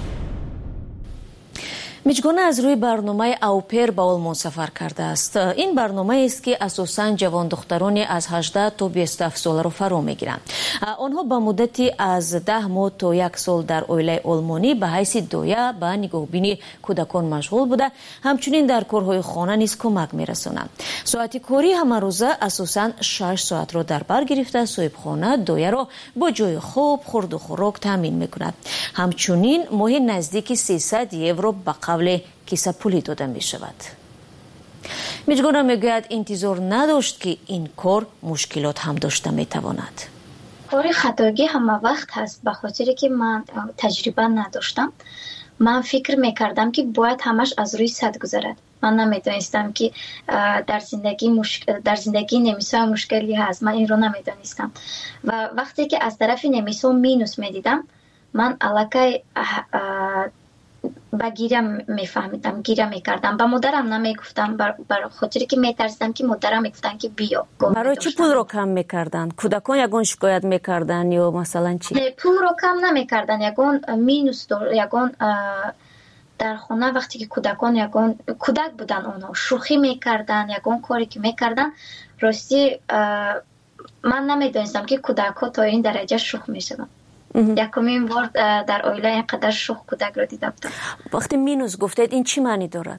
میجگونه از روی برنامه اوپر به آلمان سفر کرده است. این برنامه است که اساساً جوان دخترانی از 18 تا 27 سال را فرا میگیرند. آنها به مدتی از 10 ماه تا 1 سال در اویله آلمانی به حیث دایه به نگاهبینی کودکان مشغول بوده، همچنین در کارهای خانه نیز کمک میرسانند. ساعت کاری همه روزه اساساً 6 ساعت را در بر گرفته صاحبخانه دایه را با جای خواب، خورد و خوراک تامین میکند. همچنین ماهی نزدیک 300 یورو به قبل کیسه پولی داده می شود. میجگونه میگوید انتظار نداشت که این کار مشکلات هم داشته می تواند. کار خطاگی همه وقت هست، به خاطر که من تجربه نداشتم. من فکر میکردم که باید همش از روی سد گذرد. من نمیدانستم که در زندگی نمیسا مشکلی هست. من این رو نمیدانستم و وقتی که از طرف نمیسا مینوس میدیدم، من علاقه با گیره میفهمیدم، گیره میکردم. با مادرم نمیگفتم، برای خاطری که میترسیدم که مادرم میگفتن که بیا. برای چی پول رو کم میکردن؟ کودکان یگون شکایت میکردن یا مثلا چی؟ نه، پول رو کم نمیکردن. یگون مینوس یگون در خونه وقتی که کودکان یگون کودک بودن، اونها شوخی میکردن، یگون کاری که میکردن. راستی من نمیدونستم که کودک ها تا این درجه شوخ میشدن. یکمین بار در اویله اینقدر شوخ کودک رو دیده بودم. وقتی مینوس گفتید این چی معنی دارد؟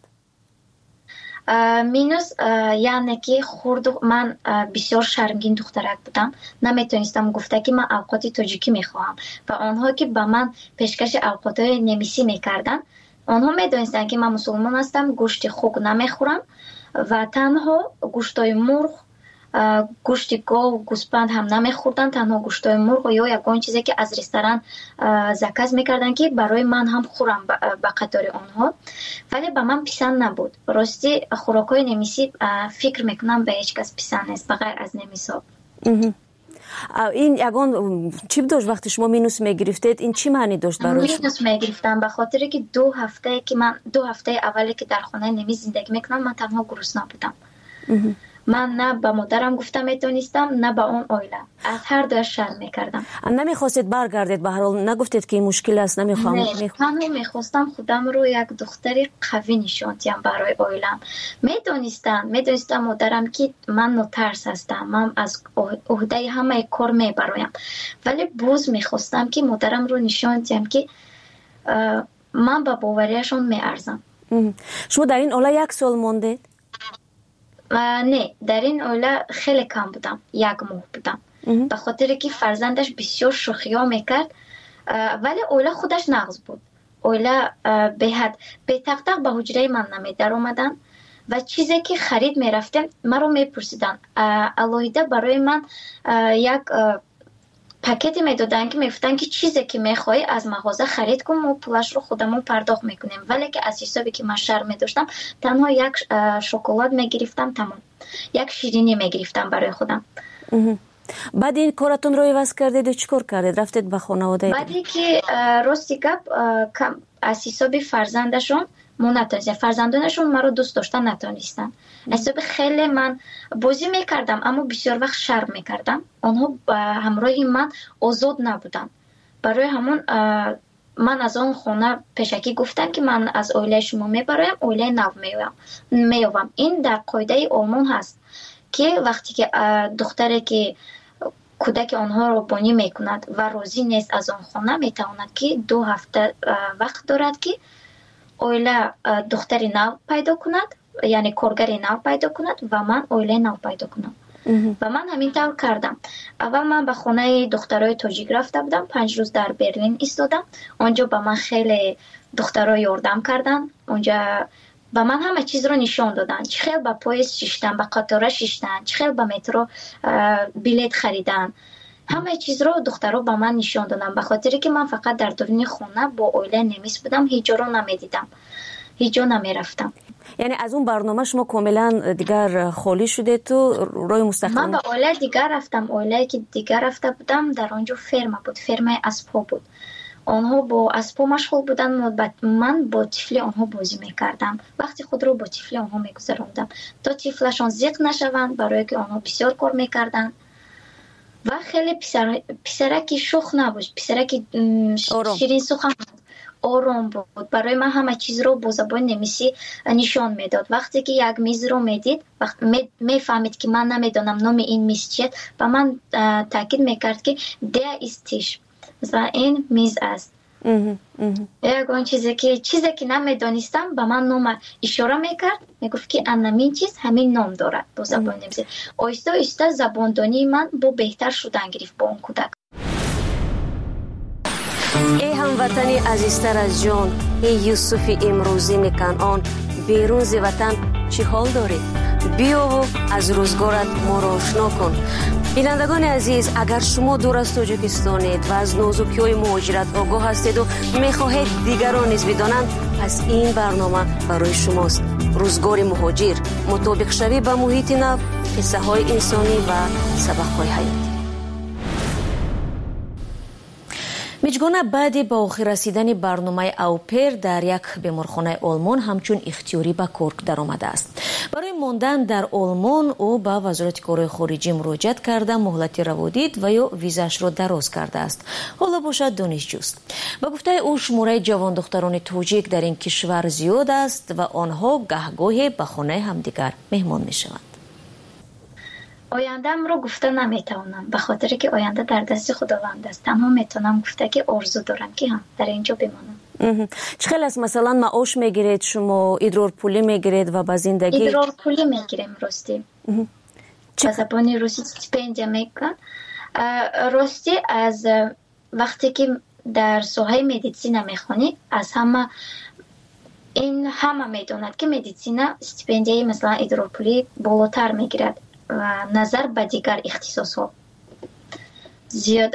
مینوس یعنی که من بسیار شرمگین دخترک بودم. نمیتونستم گفته که من اوقات تاجیکی میخواهم و آنها که به من پیشکش اوقات نمیسی میکردن، آنها میدونستن که من مسلمان هستم، گوشت خوک نمیخورم و تنها گوشتای مرغ، گوشت گاو، گوسپند هم نمیخوردن، تنها گوشتای مرغ یا یگان چیزی که از رستوران زکات میکردن که برای من هم خورم به قطار آنها، ولی به من پسند نبود. راستی خوراکای نمیسی فکر میکنم به هیچ کس پسند نیست بغیر از نمیسا. این یگان چی داشت وقتی شما مینوس میگرفتید؟ این چی معنی داشت برای شما؟ مینوس میگرفتم به خاطر که 2 هفته اولی که در خانه نمی زندگی میکنم من تنها گرسنه بودم. من نه به مادرم گفتم میتونستم، نه به اون اویله. از هر دو شرم میکردم. نمیخواستید برگردید؟ به هر حال نگفتید که این مشکل است نمیخوام؟ نه، تنها میخواستم خودم رو یک دختری قوی نشون دهم برای اویلم. میدونستم مادرم که من نترس هستم، من از عهده همه کار میبرایم، ولی باز میخواستم که مادرم رو نشون دهم که من با باوریشون میارزم. شما در این اوله 1 سال موندید؟ نه، در این اوله خیلی کم بودم، 1 ماه بودم. به خاطر که فرزندش بسیار شوخی ها میکرد، ولی اوله خودش نغز بود. اوله به تق به حجره من نمیدر اومدن و چیزی که خرید میرفتم مرا میپرسیدن. الهیده برای من یک پاکتی میدادن که میگفتن که چیزی که میخوای از مغازه خرید کن، ما پولش رو خودمون پرداخت میکنیم. ولی که از حسابی که من شرم داشتم تنها 1 شکلات میگرفتم، تمام. 1 شیرینی میگرفتم برای خودم. بعد این کارتون رو عوض کردید و چیکار کردید؟ رفتید به خانواده؟ بعدی که راستی گپ از حساب فرزندشون فرزندانشون مرا دوست داشتن نتونستن. حساب خیلی من بازی میکردم اما بسیار وقت شرم میکردم. آنها همراه من آزاد نبودن. برای همون من از اون خونه پیشکی گفتم که من از اویله شما میبرایم، اویله نو میوام. این در قاعده آلمان هست که وقتی که دختری که کودک آنها رو بانی میکند و راضی نیست از آن خانه، میتواند که 2 هفته وقت دارد که اویله دختری نو پیدا کند، یعنی کارگری نو پیدا کند و من اویله نو پیدا کنم. و من همین طور کردم. اول من به خانه دخترای تاجیک رفته بودم، 5 روز در برلین ایستادم. اونجا به من خیلی دخترای یاردم کردن. اونجا به من همه چیز رو نشان دادن. چه خیلی به پاییز شیشتن، به قطار شیشتن، چه خیلی به مترو بلیت خریدن. همه چیز رو دخترها به من نشان دادن، به خاطر که من فقط در درون خونه با اویله نمیس بودم، هیچ جا رو نمیدیدم. هیچ جا نمیرفتم. یعنی از اون برنامه شما کاملا دیگر خالی شده تو روی مستقل؟ من به اوله دیگر رفتم. اوله که دیگر رفته بودم در آنجا فرما بود، فرمای اسب‌ها بود. آنها با اسب‌ها مشغول بودن، من با طفلی آنها بازی میکردم. وقتی خود رو با طفلی آنها میگذراندم تا طفلشان زیق نشوند، برای که آنها بسیار کار میکردن و خیلی پسرکی شوخ نبود، پسرکی شیرین سخن آرام بود. برای من همه چیز رو با زبان نمیسی نشان میداد. وقتی که یک میز رو میدید، میفهمید که من نمیدونم نام این میز چیه، و من تاکید میکرد که there is dish، مثلا این میز است. یکون چیزی که نمیدانستم به من نام اشاره میکرد، میگفت که همین چیز همین نام دارد با زبان نمیسی. آیسته آیسته زباندانی من با بهتر شدن گرفت با اون کودک. ای هموطنی عزیزتر از جان، ای یوسف امروزی کنعان، بیرون ز وطن چی حال داری؟ بیا و از روزگارت ما را آشنا کن. بینندگان عزیز، اگر شما دور از تاجیکستانید و از نازکی‌های مهاجرت آگاه هستید و میخواهید دیگران نیز بدانند، پس این برنامه برای شماست. روزگار مهاجر، مطابق شوی به محیط نو، قصه های انسانی و سبق های حیاتی. میجگونه بعد با آخر رسیدن برنامه اوپر در یک بیمارخانه آلمان همچون اختیاری به کار در آمده است. برای ماندن در آلمان او به وزارت کارهای خارجی مراجعت کرده، مهلت روادید و یا ویزاش را دراز کرده است. حالا باشد دانشجوست. به گفته او شماره جوان دختران تاجیک در این کشور زیاد است و آنها گهگاهی به خانه همدیگر مهمان می شوند. آینده‌ام رو گفته نمیتونم، به خاطر که آینده در دست خداوند است. تنها میتونم گفته که آرزو دارم که هم در اینجا بمانم. چقدر است مثلا معاش میگیرید شما؟ ادرار پولی میگیرید و به زندگی؟ ادرار پولی میگیریم راستی. به زبان روسی استیپندیا میگن. راستی از وقتی که در ساحه مدیسین میخوانی، از همه میدوند که مدیسین استیپندیای مثلا ادرار پولی بالاتر میگیرد و نظر به دیگر اختصاص ها. زیاد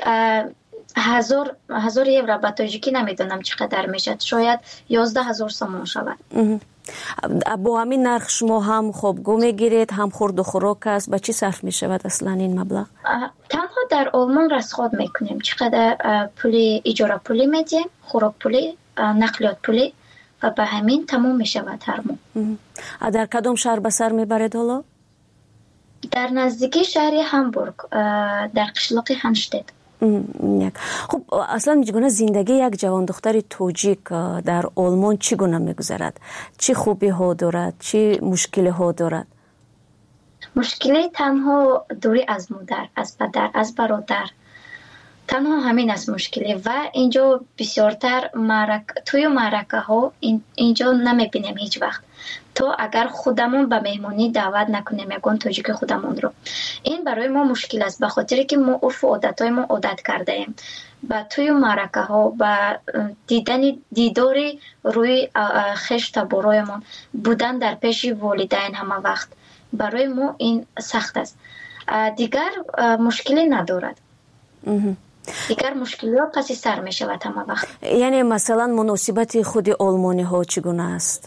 1000 یورو به تاجیکی نمیدونم چقدر میشد، شاید 11000 سوم شود. با همین نرخ شما هم خوابگاه میگیرید، هم خورد و خوراک است، به چی صرف میشود اصلا این مبلغ؟ تنها در آلمان رسخاد میکنیم، چقدر پولی اجاره پولی میدیم، خوراک پولی، نقلیات پولی و به همین تمام میشود هر ماه. در کدام شهر به سر میبرید حالا؟ در نزدیکی شهر هامبورگ، در قشلاق هانشتت. خب اصلا میگونه زندگی یک جوان دختر تاجیک در آلمان چگونه میگذرد؟ چه خوبی ها دارد؟ چه مشکلی ها دارد؟ مشکلی تنها دوری از مادر، از پدر، از برادر، تنها همین است مشکلی. و اینجا بسیارتر توی معرکه ها اینجا نمیبینیم هیچ وقت. تو اگر خودمون به مهمانی دعوت نکنیم یکون تاجیک خودمون رو، این برای ما مشکل است، به خاطر که ما عرف و عادتهای ما عادت کرده ایم با توی معرکه ها با دیداری روی خشت برایمون بودن در پیش والدین همه وقت، برای ما این سخت است. دیگر مشکلی ندارد. دیگر مشکلی ها پس سر می شود همه وقت. یعنی مثلا مناسبت خود آلمانی ها چگونه است؟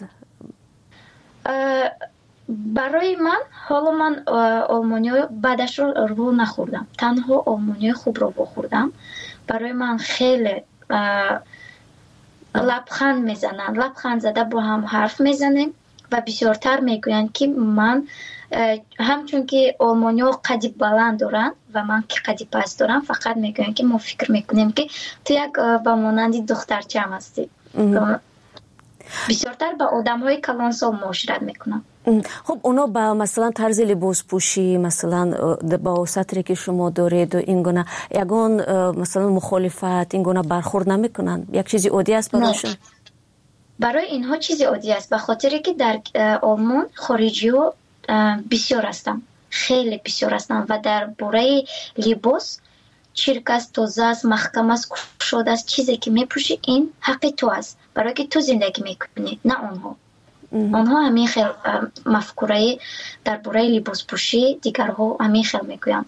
برای من حالا من آلمانی بعدش رو نخوردم، تنها آلمانی خوب رو بخوردم. برای من خیلی لبخند میزنن، لبخند زده با هم حرف میزنیم و بسیارتر میگویند که من همچون که آلمانی ها قدی بلند دارن و من که قدی پست دارم، فقط میگویند که ما فکر میکنیم که تو یک با مانندی دخترچه هم هستی. بسیارتر با آدم های کلانسال معاشرت میکنم. خب اونا با مثلا طرز لباس پوشی، مثلا با سطری که شما دارید و این گونه یگان مثلا مخالفت این گونه برخورد نمیکنن؟ یک چیزی عادی است برایشون؟ برای اینها چیزی عادی است، به خاطر که در آلمان خارجی ها بسیار هستن، خیلی بسیار هستن و در باره لباس چرک است، تازه است، محکم است، کشاده است. چیزی که میپوشی این حق تو است، برای که تو زندگی میکنی، نه آنها. آنها همین خیلی مفکوره در باره لباس پوشی دیگرها همین خیلی میگویند.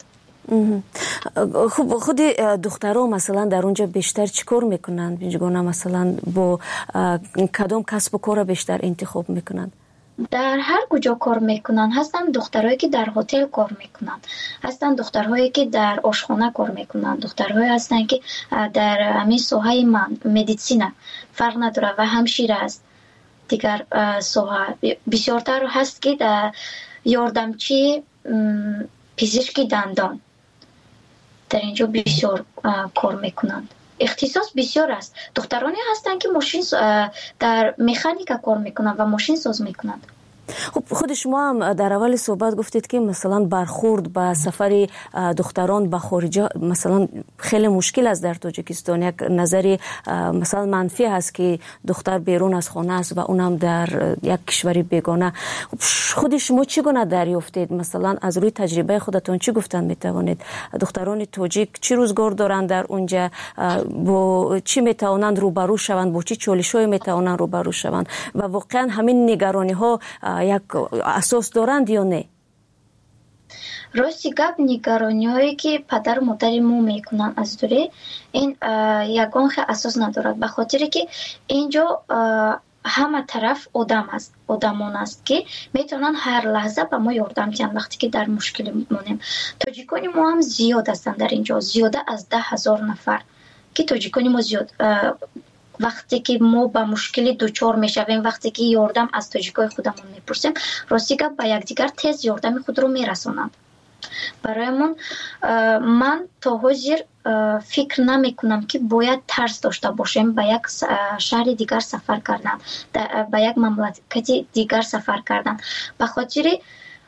خب خود دخترها مثلا در اونجا بیشتر چیکار میکنند؟ بینجگونه مثلا با کدام کسب و کار بیشتر انتخاب میکنند؟ در هر کجا کار میکنن. هستن دخترهایی که در هتل کار میکنن، هستن دخترهایی که در آشخانه کار میکنن، دخترهایی هستن که در همین ساحه مدیسین فرق نداره و همشیره است. دیگر ساحه بسیارتر هست که در یاردمچی پزشکی دندان در اینجا بسیار کار میکنند. اختصاص بسیار است. دخترانی هستند که ماشین در مکانیکا کار میکنند و ماشین ساز میکنند. خب خود شما هم در اول صحبت گفتید که مثلا برخورد با سفر دختران به خارج مثلا خیلی مشکل است در تاجیکستان. یک نظری مثلا منفی هست که دختر بیرون از خانه است و اونم در یک کشوری بیگانه. خود شما چگونه دریافتید؟ مثلا از روی تجربه خودتون چی گفتن میتوانید؟ دختران تاجیک چی روزگار دارند در اونجا؟ با چی میتوانند روبرو شوند؟ با چی چالش‌های میتوانند روبرو شوند؟ و واقعا همین نگرانی ها یک اساس دارند یا نه؟ راستی گپ نگرانی‌هایی که پدر و مادر ما میکنن از دوره این یگان اساس ندارد، به خاطر که اینجا همه طرف آدمان است که میتونن هر لحظه به ما یاردم کنن وقتی که در مشکل مونیم. تاجیکان ما هم زیاد هستند در اینجا، زیاده از 10,000 نفر که تاجیکان ما زیاد. وقتی که ما با مشکلی دوچار میشویم، وقتی که یاردم از تاجیکای خودمون میپرسیم، راستی که با یکدیگر تیز یاردم خود رو میرسونند. برایمون من تا حاضر فکر نمیکنم که باید ترس داشته باشیم با یک شهر دیگر سفر کردن، با یک مملکت دیگر سفر کردن، به خاطر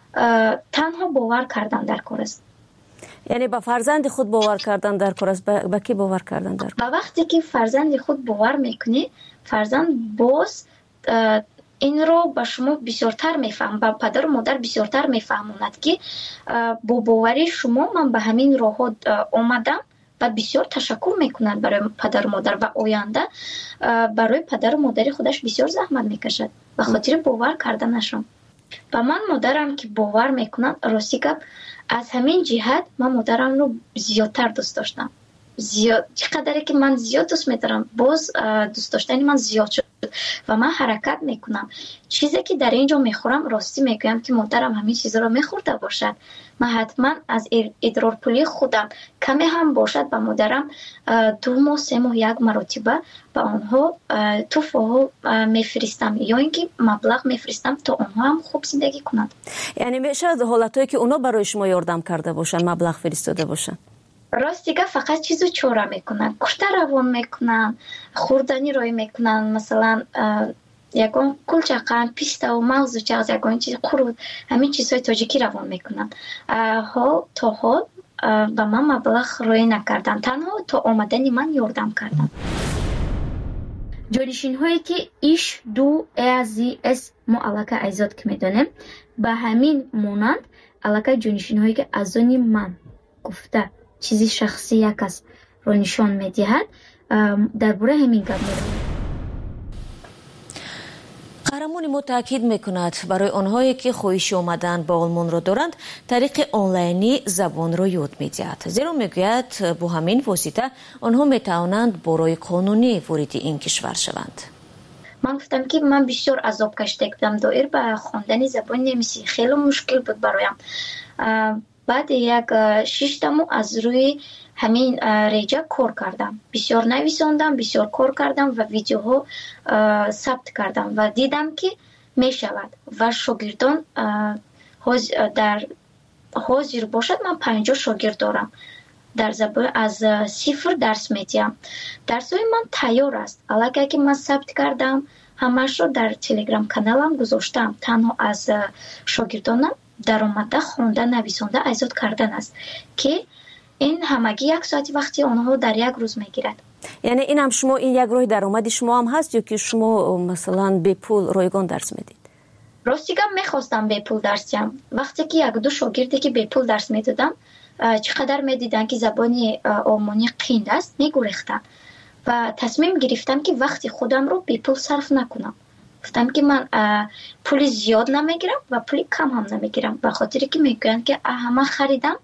تنها باور کردن در کار است. یعنی با فرزند خود باور کردن در کار است. با کی باور کردن در کار؟ وقتی که فرزند خود باور میکنی، فرزند باز این رو با شما بسیارتر میفهم، با پدر و مادر بسیارتر میفهموند که با باوری شما من به همین راه آمدم و بسیار تشکر میکنند برای پدر و مادر و آینده برای پدر و مادر خودش بسیار زحمت میکشد به خاطر باور کردنشون. و من مادرم که باور میکنند، راستی که از همین جهت من مادرم رو زیادتر دوست داشتم. زیاد چقدر که من زیاد دوست می‌دارم، باز دوست داشتن من زیاد شد و من حرکت میکنم. چیزی که در اینجا میخورم، راستی میگم که مادرم همین چیزا رو میخورده باشد، من حتما از ادرار پولی خودم کمی هم باشد به مادرم 2 ماه 3 ماه یک مرتبه به آنها تحفه میفرستم یا اینکه مبلغ میفرستم تا آنها هم خوب زندگی کنند. یعنی میشه حالتایی که اونا برای شما یاردم کرده باشن، مبلغ فرستاده باشن؟ راستی که فقط چیزو چوره میکنن، کشته روان میکنن، خوردنی روی میکنن، مثلا یکان کلچقن، پیسته و مغز و چغز، یکان چیز قرود، همین چیزهای تاجیکی روان میکنن. تا حال به من مبلغ روی نکردن، تنها تا آمدن من یاردم کردن. جانشین هایی که ایش دو ازی اس ما علاقه ایزاد که میدانیم، به همین مونند علاقه جانشین هایی که ازانی من گفته چیزی شخصی یک است رو نشان میدهد، درباره همین گپ می‌رود. قهرمان ما تاکید میکند برای آنهایی که خواهش آمدن به آلمان را دارند، طریق آنلاینی زبان را یاد میدهد. زیرا میگوید با همین واسطه آنها میتوانند برای قانونی وارد این کشور شوند. من گفتم که من بسیار عذاب کشیده بودم، دایر به خواندن زبان نمیسی خیلی مشکل بود برایم. بعد یک 6 ماه از روی همین ریجا کار کردم، بسیار نویساندم، بسیار کار کردم و ویدیوها ثبت کردم و دیدم که می شود و شاگردان در حاضر باشد. من 50 شاگرد دارم، در زبان از 0 درس میدیم. درسای من تیار است، علاقه که من ثبت کردم همش رو در تلگرام کانالم گذاشتم. تنها از شاگردانم در آمده خوانده نویسانده ایجاد کردن است که این همگی 1 ساعت وقتی آنها در یک روز میگیرد. یعنی این هم شما این یک راه درآمد شما هم هست یا که شما مثلا به پول رایگان درس میدید؟ راستی که میخواستم به پول درس دهم. وقتی که 1-2 شاگردی که به پول درس میدادم چقدر میدیدن که زبانی آلمانی قیند است، میگریختن و تصمیم گرفتم که وقتی خودم رو به پول صرف نکنم. گفتم که من پول زیاد نمیگیرم و پول کم هم نمیگیرم، به خاطر که میگن که همه خریدم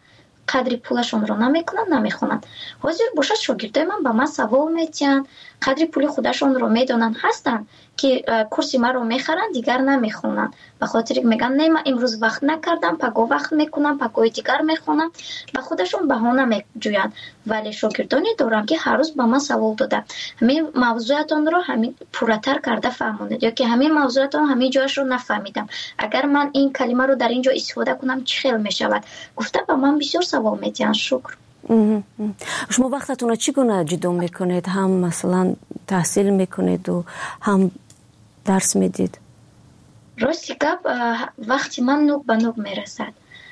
қадри пулашонро намекунанд, намехонанд. ҳозир бошад шогирдои ман ба ман савол метиҳанд, қадри пули худашонро медонанд, ҳастанд ки курси маро мехаранд, дигар намехонанд. ба хотири меган не, ман имрӯз вақт накардам, паго вақт мекунам, пагои дигар мехонам, ба худашон баҳона меҷӯянд. вале шогирдоне дорам ки ҳар рӯз ба ман савол дода, ҳамин мавзӯатонро ҳамин пурратар карда фаҳмонед, ё ки ҳамин мавзӯатон ҳамин ҷояшро нафаҳмидам, агар ман ин калимаро дар ин ҷо истифода кунам чӣ хел мешавад, гуфта ба ман бисёр савол метиҳанд. Шукр. шумо вақтатонро чӣ гуна ҷудо мекунед? ҳам масалан таҳсил мекунеду ҳам дарс медид? рости гап, вақти ман нук ба нук мерасад.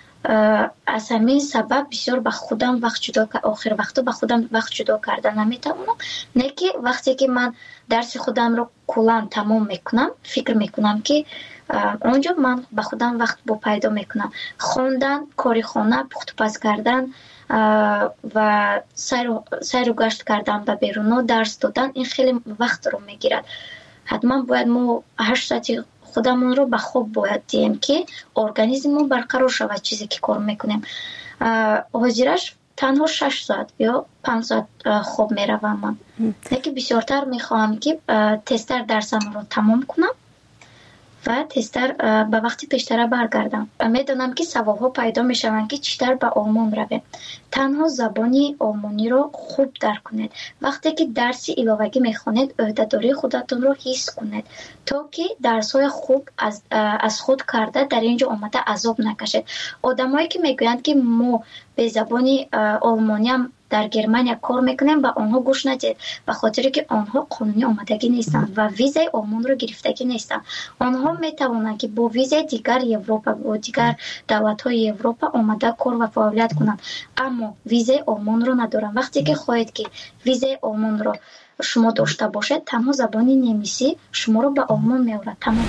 аз ҳамин сабаб бисёр ба худам вақт ҷудо охир вақту ба худам вақт ҷудо карда наметавонам. Не ки вақте ки ман дарси худамро куллан тамом мекунам, фикр мекунам ки онҷо ман ба худам вақт бо пайдо мекунам. хондан, кори хона, пухтупаз кардан ва сайру гашт кардан ба беруно, дарс додан, ин хеле вақтро мегирад. ҳатман бояд мо 8 соати худамонро ба хоб бояд диҳем ки организммон барқарор шавад чизе ки кор мекунем. ҳозираш танҳо 6 соат ё 5 соат хоб меравам ман. яке бисёртар мехоҳам ки тезтар дарсамро тамом кунам ва тезтар ба вақти пештара баргардам. медонам ки саволҳо пайдо мешаванд ки читар ба Олмон равем. танҳо забони олмониро хуб дарк кунед. вақте ки дарси иловагӣ мехонед, ӯҳдадории худатонро ҳис кунед, то ки дарсҳои хуб аз худ карда дар ин ҷо омада азоб накашед. одамое ки мегӯянд ки мо бе забони олмониам дар Германия кор мекунем, ба онҳо гӯш надиҳед, ба хотире ки онҳо қонунӣ омадагӣ нестанд ва визаи Олмонро гирифтагӣ нестанд. онҳо метавонанд ки бо визаи дигар Европа, бо дигар давлатҳои Европа омада кор ва фаъолият кунанд, аммо визаи Олмонро надоранд. вақте ки хоҳед ки визаи Олмонро шумо дошта бошед, танҳо забони немисӣ шуморо ба Олмон меорад. тамом.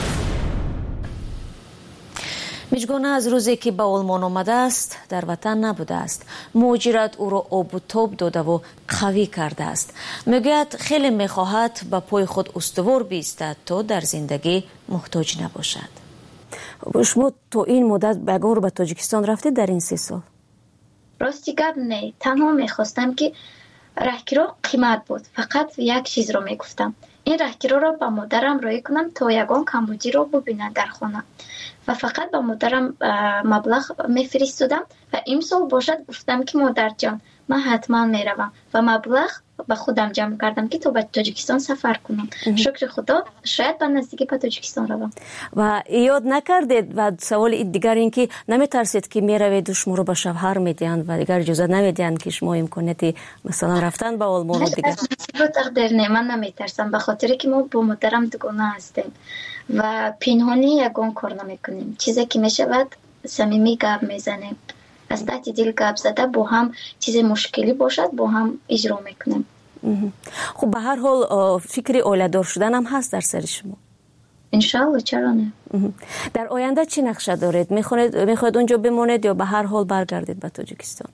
миҷгона аз рӯзе ки ба Олмон омадааст, дар ватан набудааст. муҳоҷират ӯро обу тоб додаву қавӣ кардааст. мегӯяд хеле мехоҳад ба пои худ устувор биистад, то дар зиндагӣ муҳтоҷ набошад. шумо то ин муддат ягон ро ба Тоҷикистон рафтед дар ин 3 сол? рости гап не, танҳо мехостам ки раҳгиро қимат буд, фақат як чизро мегуфтам. ин раҳгироро ба модарам роӣ кунам, то ягон камбудиро бубинад дар хона. ва фақат ба модарам маблағ мефиристодам ва имсол бошад гуфтам ки модарҷон, ман ҳатман меравам ва маблағ ба худам ҷамъ кардам ки то ба Тоҷикистон сафар кунам. шукри худо, шояд ба наздикӣ ба Тоҷикистон равам. ва ёд накардед ва саволи дигар ин ки наметарсед ки мераведу шуморо ба шавҳар медиҳанд ва дигар иҷозат намедиҳанд ки шумо имконияти масалан рафтан ба Олмону дигар? тақдир не, ман наметарсам, ба хотире ки мо бо модарам дугона ҳастем ва пинҳонӣ ягон кор намекунем. чизе ки мешавад, самимӣ гап мезанем, аз дати дил гап зада, бо ҳам чизе мушкилӣ бошад, бо ҳам иҷро мекунем. хуб, ба ҳар ҳол фикри оиладор шуданам ҳаст дар сари шумо? иншалло, чаро не. дар оянда чӣ нақша доред? мехоҳед онҷо бимонед ё ба ҳар ҳол баргардед ба Тоҷикистон?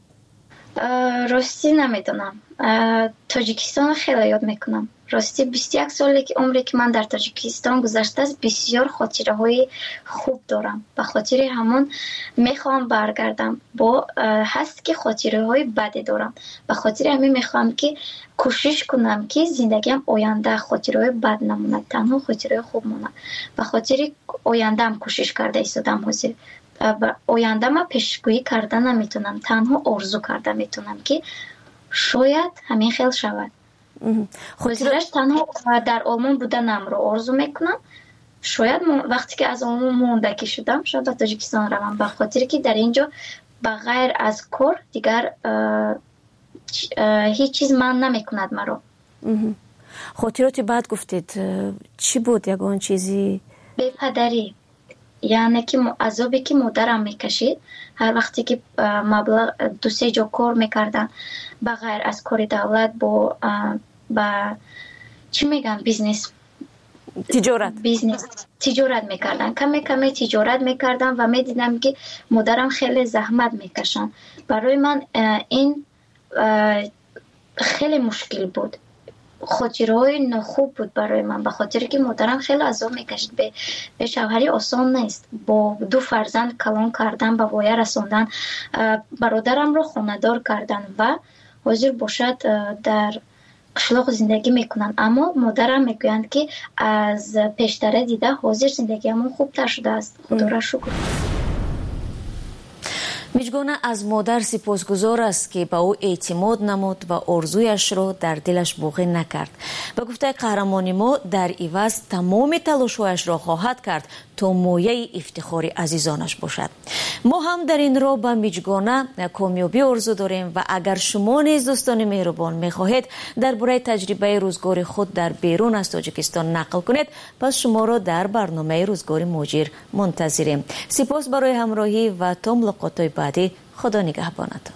рости намедонам. Тоҷикистон хеле ёд мекунам. рости 21 соле ки умре ки ман дар Тоҷикистон гузаштааст, бисёр хотираҳои хуб дорам. ба хотири ҳамон мехоҳам баргардам. бо ҳаст ки хотираҳои баде дорам. ба хотири ҳамин мехоҳам ки кӯшиш кунам ки зиндагиам оянда хотираҳои бад намонад, танҳо хотираҳои хуб монад. ба хотири ояндаам кӯшиш карда истодам. ҳозир оянда ма пешгӯӣ карда наметонам, танҳо орзу карда метонам ки шояд ҳамин хел шавад. ҳозираш танҳо дар Олмон буданамро орзу мекунам. шояд вақте ки аз Олмон мондагӣ шудам, шояд ба Тоҷикистон равам, ба хотире ки дар ин ҷо ба ғайр аз кор дигар ҳеҷ чиз ман намекунад маро. хотироти баъд гуфтед, чӣ буд ягон чизи? бепадарӣ, яъне ки азобе ки модарам мекашид, ҳар вақте ки маблағ 2-3 ҷо кор мекардан ба ғайр аз кори давлат, ба чӣ меган бизнес, тиҷорат мекардан, каме тиҷорат мекардан ва медидам ки модарам хеле заҳмат мекашанд. барои ман ин хеле мушкил буд. خاطرهای نخوب بود برای من، به خاطر که مادرم خیلی عذاب میکشید. به شوهری آسان نیست، با 2 فرزند کلان کردن، به وایه رساندن، برادرم رو خانه‌دار کردن و حاضر باشد در قشلاق زندگی میکنن. اما مادرم میگویند که از پیشتره دیده حاضر زندگی همون خوبتر شده است. خدا را شکر. میجگانه از مادر سپاسگزار است که به او اعتماد نمود و آرزویش را در دلش باقی نکرد. به گفته قهرمان ما در عوض تمام تلاش‌هایش را خواهد کرد تا مایه افتخار عزیزانش باشد. ما هم در این راه به میجگانه کامیابی آرزو داریم و اگر شما نیز دوستان مهربان میخواهید درباره تجربه روزگار خود در بیرون از تاجیکستان نقل کنید، پس شما را در برنامه روزگار مهاجر منتظریم. سپاس برای همراهی و تا ملاقات‌های بعدی. خدا نگهبانتان.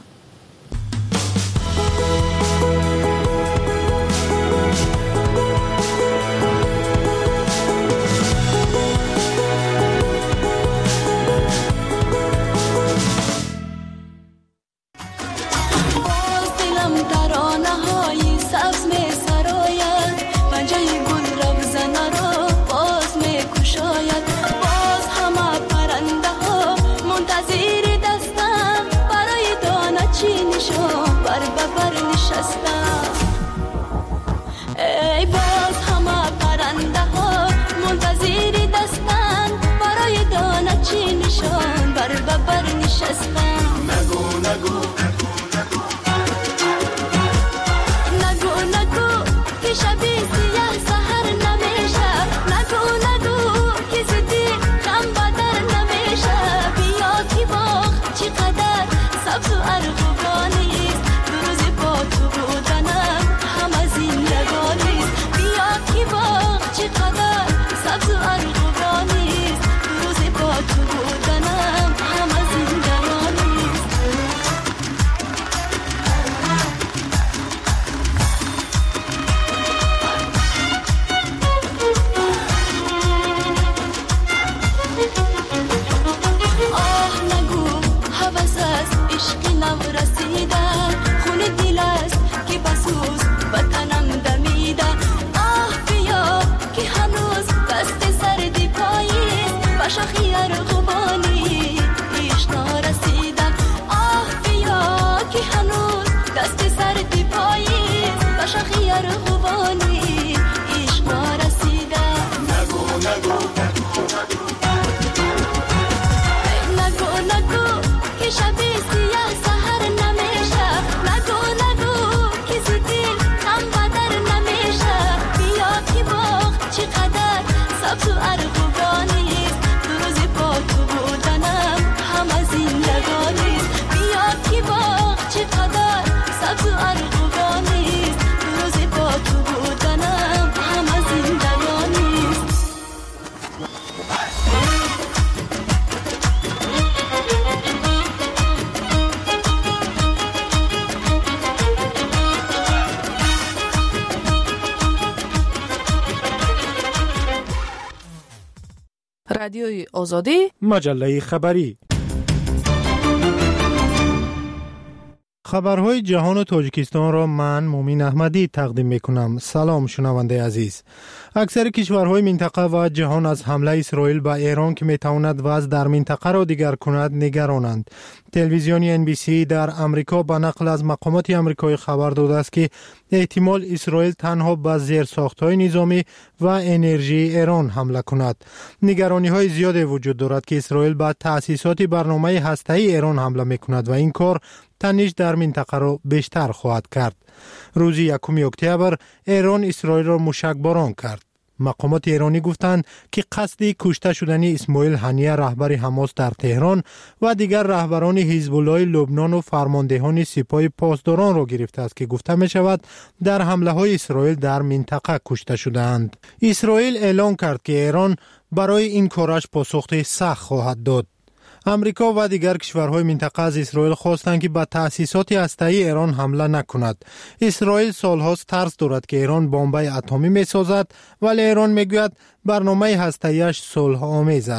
ای باز همه پرنده ها منتظر دستن برای دانه چی نشان بر ببر نشستن. نگو نگو نگو نگو که شبی سیاه سحر نمیشه. نگو نگو که زدی غم بدر نمیشه. بیا که باغ چقدر سبز و ارغوانیست، دو روز با تو بودنم همه زندگانیست. بیا که باغ چقدر سبز و ارغوانیست، دو روز با تو بودنم همه زندگانیست. آه نگو هوس است عشق نو رسیده، خون دل است که بسوز وطنم دمیده. آه بیا که هنوز دست سردی پاییست، به شاخی ارغوانی عشق نرسیده. آه بیا که هنوز دست سردی پاییست، به شاخی ارغوانی عشق نرسیده. نگو نگو نگو نگو که شبی سیاه سحر نمیشه. نگو نگو که زدی غم بدر نمیشه. بیا که باغ چقدر سبز و ارغوانیست، دو روز با تو بودنم همه زندگانیست. بیا که باغ چقدر سبز و ارغوانیست، دو روز با تو بودنم همه زندگانیست. رادیوی آزادی، مجله خبری. خبرهای جهان و تاجیکستان را من مومین احمدی تقدیم میکنم. سلام شنونده عزیز. اکثر کشورهای منطقه و جهان از حمله اسرائیل به ایران که میتواند وضع در منطقه را دیگر کند نگرانند. تلویزیون NBC در امریکا به نقل از مقامات امریکایی خبر داده است که احتمال اسرائیل تنها به زیرساخت‌های نظامی و انرژی ایران حمله کند. نگرانی‌های زیادی وجود دارد که اسرائیل به تأسیسات برنامه هسته‌ای ایران حمله میکند و این کار تنش در منطقه را بیشتر خواهد کرد. روز 1 اکتبر ایران اسرائیل را موشکباران کرد. مقامات ایرانی گفتند که قصد کشته شدن اسماعیل هنیه رهبر حماس در تهران و دیگر رهبران حزب الله لبنان و فرماندهان سپاه پاسداران را گرفته است که گفته می شود در حمله های اسرائیل در منطقه کشته شدند. اسرائیل اعلام کرد که ایران برای این کارش پاسخ سخت خواهد داد. امریکا و دیگر کشورهای منطقه از اسرائیل خواستند که به تأسیسات هسته‌ای ایران حمله نکند. اسرائیل سالهاست ترس دارد که ایران بمب اتمی می‌سازد، ولی ایران میگوید برنامه هسته‌ایش صلح آمیز است.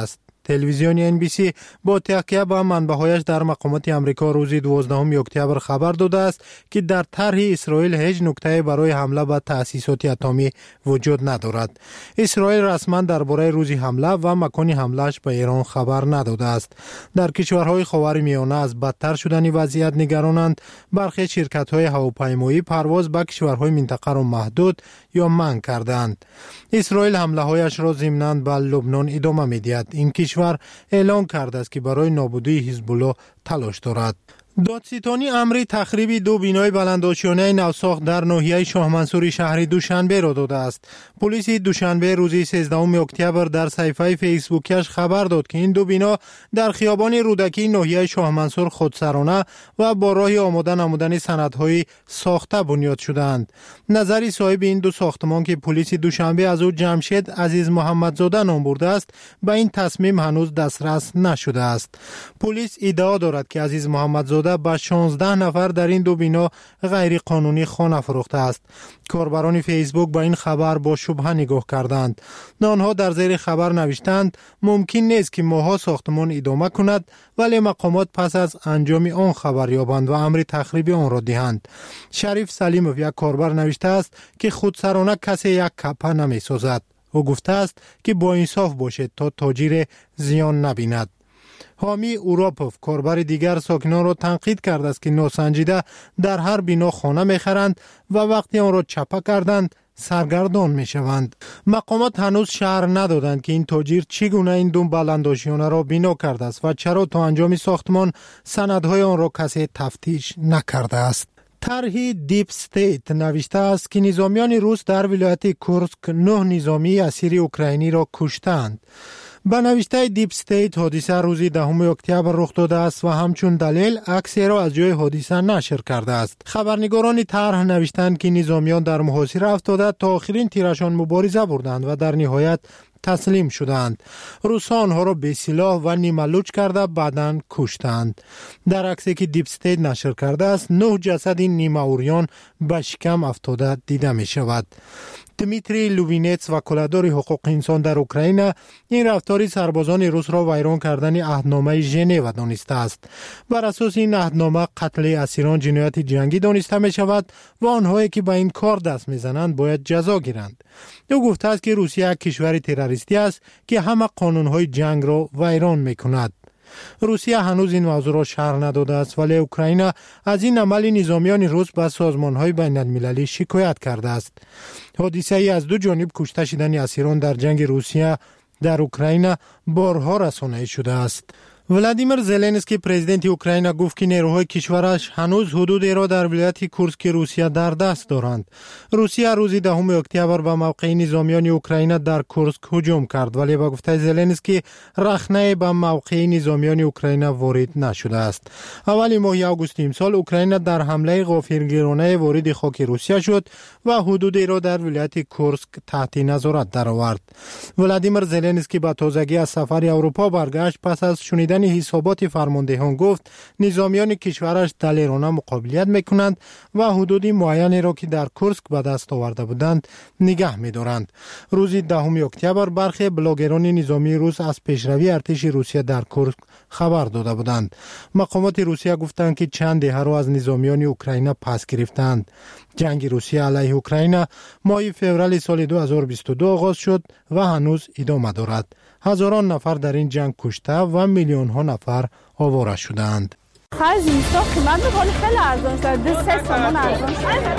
تلویزیون NBC با تکیه به منبع‌هایش در مقامات آمریکا روز 12 اکتبر خبر داده است که در طرح اسرائیل هیچ نکته برای حمله به تأسیسات اتمی وجود ندارد. اسرائیل رسما درباره روز حمله و مکان حمله‌اش به ایران خبر نداده است. در کشورهای خاورمیانه از بدتر شدن وضعیت نگرانند. برخی شرکت‌های هواپیمایی پرواز به کشورهای منطقه را محدود یا منع کردند. اسرائیل حمله‌هایش را ضمناً به لبنان ادامه می‌دهد. این کشور اعلام کرده است که برای نابودی حزب الله تلاش دارد. دادستانی امر تخریب دو بینای بلندآشیانه نوساخت در ناحیه شاه منصور شهر دوشنبه را داده است. پلیس دوشنبه روز 13 اکتبر در صفحه فیسبوکش خبر داد که این دو بنا در خیابان رودکی ناحیه شاه منصور خودسرانه و با راه آماده نمودن سندهای ساخته بنیاد شدند. نظری صاحب این دو ساختمان که پلیس دوشنبه از او جمشید عزیز محمدزاده نام برده است، به این تصمیم هنوز دسترس نشده است. پلیس ادعا دارد که عزیز محمدزاده به 16 نفر در این دو بنا غیر قانونی خانه فروخته است. کاربران فیسبوک به این خبر با شبهه نگاه کردند. آنها در زیر خبر نوشتند ممکن نیست که ماها ساختمان ادامه کند ولی مقامات پس از انجام آن خبر یابند و امر تخریب آن را دهند. شریف سلیموف یک کاربر نوشته است که خودسرانه کسی یک کپه نمی سازد. او گفته است که با انصاف باشید تا تاجر زیان نبیند. حامی اوراپوف کاربر دیگر ساکنان را تنقید کرده است که ناسنجیده در هر بنا خانه می‌خرند و وقتی آن را چپه کردند سرگردان می‌شوند. مقامات هنوز شرح ندادند که این تاجر چگونه این دو بلندآشیانه را بنا کرده است و چرا تا انجام ساختمان سندهای آن را کسی تفتیش نکرده است. طرح دیپ استیت نوشته است که نظامیان روس در ولایت کورسک 9 نظامی اسیر اوکراینی را کشتند. به نوشته دیپ استیت حادثه روز 10 اکتبر رخ داده است و همچون دلیل عکسی را از جای حادثه نشر کرده است. خبرنگاران طرح نوشتند که نظامیان در محاصره افتاده تا آخرین تیرشان مبارزه بردند و در نهایت تسلیم شدند. روس‌ها آنها را به سلاح و نیمه‌لوچ کرده بعداً کشتند. در عکسی که دیپ استیت نشر کرده است 9 جسد نیمه عریان به شکم افتاده دیده می شود. دمیتری لووینتس وکالتدار حقوق انسان در اوکراین این رفتار سربازان روس را ویران کردن عهدنامه ژنو دانسته است. بر اساس این عهدنامه قتل اسیران جنایت جنگی دانسته می شود و آنهایی که به این کار دست میزنند باید جزا گیرند. او گفته است که روسیه یک کشور تروریستی است که همه قانونهای جنگ را ویران می کند. روسیه هنوز این موضوع را شرح نداده است ولی اوکراین از این عمل نظامیان روس به سازمان‌های بین‌المللی شکایت کرده است. حادثه ای از دو جانب کشته شدن اسیران در جنگ روسیه در اوکراین بارها رسانه‌ای شده است. ولادیمیر زلنسکی پرزیدنت اوکراین گفت که نیروهای کشورش هنوز حدودی را در ولایت کورسک روسیه در دست دارند. روسیه روز 10 اکتبر به موقع نظامیان اوکراین در کورسک هجوم کرد ولی با گفته زلنسکی رخنه به موقع نظامیان اوکراین وارد نشده است. اول ماه آگوست امسال اوکراین در حمله غافلگیرانه وارد خاک روسیه شد و حدودی را در ولایت کورسک تحت نظارت درآورد. ولادیمیر زلنسکی با تازگی از سفر اروپا برگشت پس از شنیدن حسابات فرماندهان گفت نظامیان کشورش دلیرانه مقابلیت میکنند و حدود معینی را که در کورسک به دست آورده بودند نگه میدارند. روز 10 اکتبر برخی بلاگران نظامی روس از پیشروی ارتش روسیه در کورسک خبر داده بودند. مقامات روسیه گفتند که چند دهه را از نظامیان اوکراین پس گرفتند. جنگ روسیه علیه اوکراین ماه فوریه سال 2022 آغاز شد و هنوز ادامه دارد. هزاران نفر در این جنگ کشته و میلیون ها نفر آواره شدند. خرج اینستا قیمت میکنه خیلی ارزان شده 3 تومان ارزان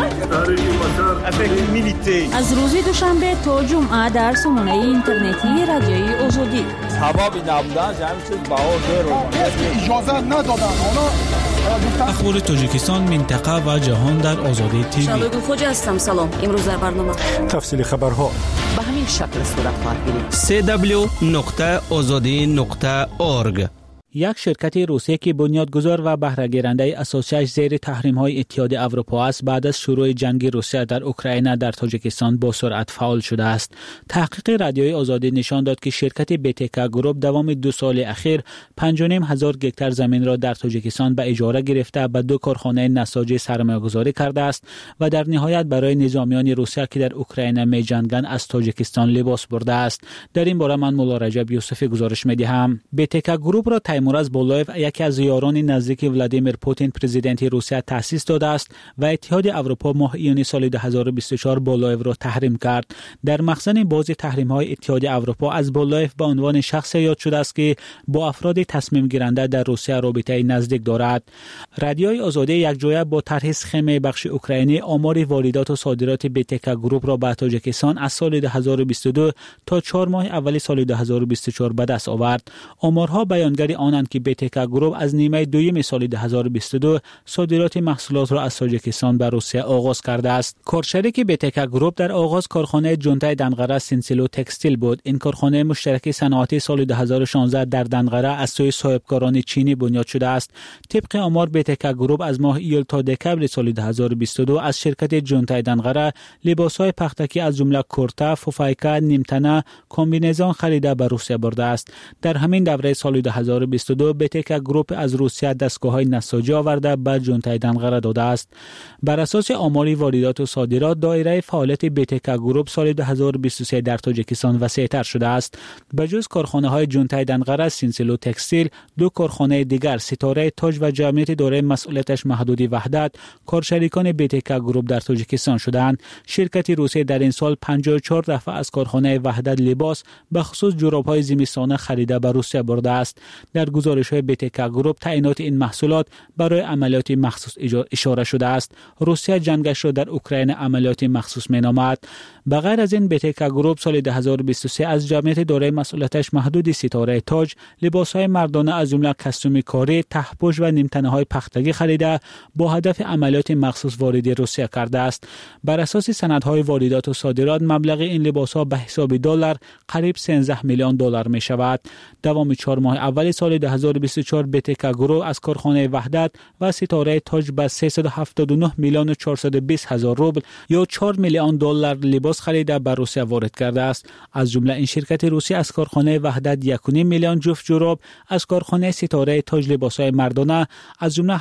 شده. از روز دوشنبه تا جمعه در سامانه اینترنتی رادیوی آزادی هوا نبودن همین چیز بهار اجازه ندادن. اخبار تاجیکستان منطقه و جهان در آزادی تیوی. شبگون خوجا هستم. سلام. امروز در برنامه تفصیل خبرها به همین شکل صورت خواهد گرفت. www.azadi.org یک شرکت روسی که بنیادگذار و بهره گیرنده اساسیش زیر تحریم‌های اتحادیه اروپا است، بعد از شروع جنگ روسیه در اوکراین در تاجیکستان با سرعت فعال شده است. تحقیق رادیوی آزادی نشان داد که شرکت بیتکا گروپ دوام 2 سال اخیر 5,500 گکتار زمین را در تاجیکستان به اجاره گرفته به 2 کارخانه نساجی سرمایه‌گذاری کرده است و در نهایت برای نظامیان روسیه که در اوکراین می‌جنگند از تاجیکستان لباس برده است. در این باره من مولا رجب یوسفی گزارش می‌دهم. بیتکا گروپ را تیمورز بولایف، یکی از یاران نزدیک ولادیمیر پوتین پرزیدنت روسیه تأسیس داده است و اتحادیه اروپا ماه ایون سال 2024 بولایف را تحریم کرد. در مخزن باز تحریم‌های اتحادیه اروپا از بولایف به عنوان شخص یاد شده است که با افراد تصمیم گیرنده در روسیه رابطه نزدیک دارد. رادیوی آزادی یک جایه با طرح سخم بخش اوکراینی آمار واردات و صادرات بیتکا گروپ را به تاجیکستان از سال 2022 تا 4 ماه اول سال 2024 به دست آورد. آمارها بیانگر آنند که بیتکا گروپ از نیمه دوم سال 2022 صادرات محصولات را از تاجیکستان به روسیه آغاز کرده است. کارشریک بیتکا گروپ در آغاز کارخانه جونتای دنقره سینسیلو تکستیل بود. این کارخانه مشترک صنعتی سال 2016 در دنقره از سوی صاحبکاران چینی بنیاد شده است. طبق آمار بیتکا گروپ از ماه ایول تا دکبر سال 2022 از شرکت جونتای دنقره لباس‌های پختگی از جمله کورتا، فوفایکا، نیمتنه، کمبینزون خریده به روسیه برده است. در همین دوره سال 2022 بیتکا گروپ از روسیه دستگاه‌های نساجی آورده به جونتای دنقره داده است. بر اساس آمار واردات و صادرات دایره فعالیت بیتکا گروپ سال 2023 در تاجیکستان وسیع‌تر شده است. بجز کارخانه‌های جونتای دنقره سینسیلو تکستیل، 2 کارخانه دیگر ستاره تاج و جمعیت دارای مسئولیتش محدودی وحدت کارشریکان بیتکا گروپ در تاجیکستان شدند. شرکت روسی در این سال 54 دفعه از کارخانه وحدت لباس به خصوص جوراب‌های زمستانه خریده به روسیه برده است. در گزارش‌های بیتکا گروپ تعیینات این محصولات برای عملیات مخصوص اشاره شده است. روسیه جنگش را در اوکراین عملیات مخصوص می‌نامد. بغیر از این بیتکا گروپ سال 2023 از جمعیت دارای مسئولیتش محدود ستاره تاج لباس‌های مردانه از جمله کاستوم کاری، ته‌پوش و نیمتنه‌های پختگی خریده با هدف عملیات مخصوص وارد روسیه کرده است. بر اساس سندهای واردات و صادرات مبلغ این لباس‌ها به حساب دلار قریب 13 میلیون دلار می‌شود. دوام 4 ماه اول سال 2024 بیتکا گروپ از کارخانه وحدت و ستاره تاج به 379 میلیون و 420 هزار روبل یا 4 میلیون دلار لباس خریده به روسیه وارد کرده است. از جمله این شرکت روسی از کارخانه وحدت 1.5 میلیون جفت جوراب، از کارخانه ستاره تاج لباس‌های مردانه از جمله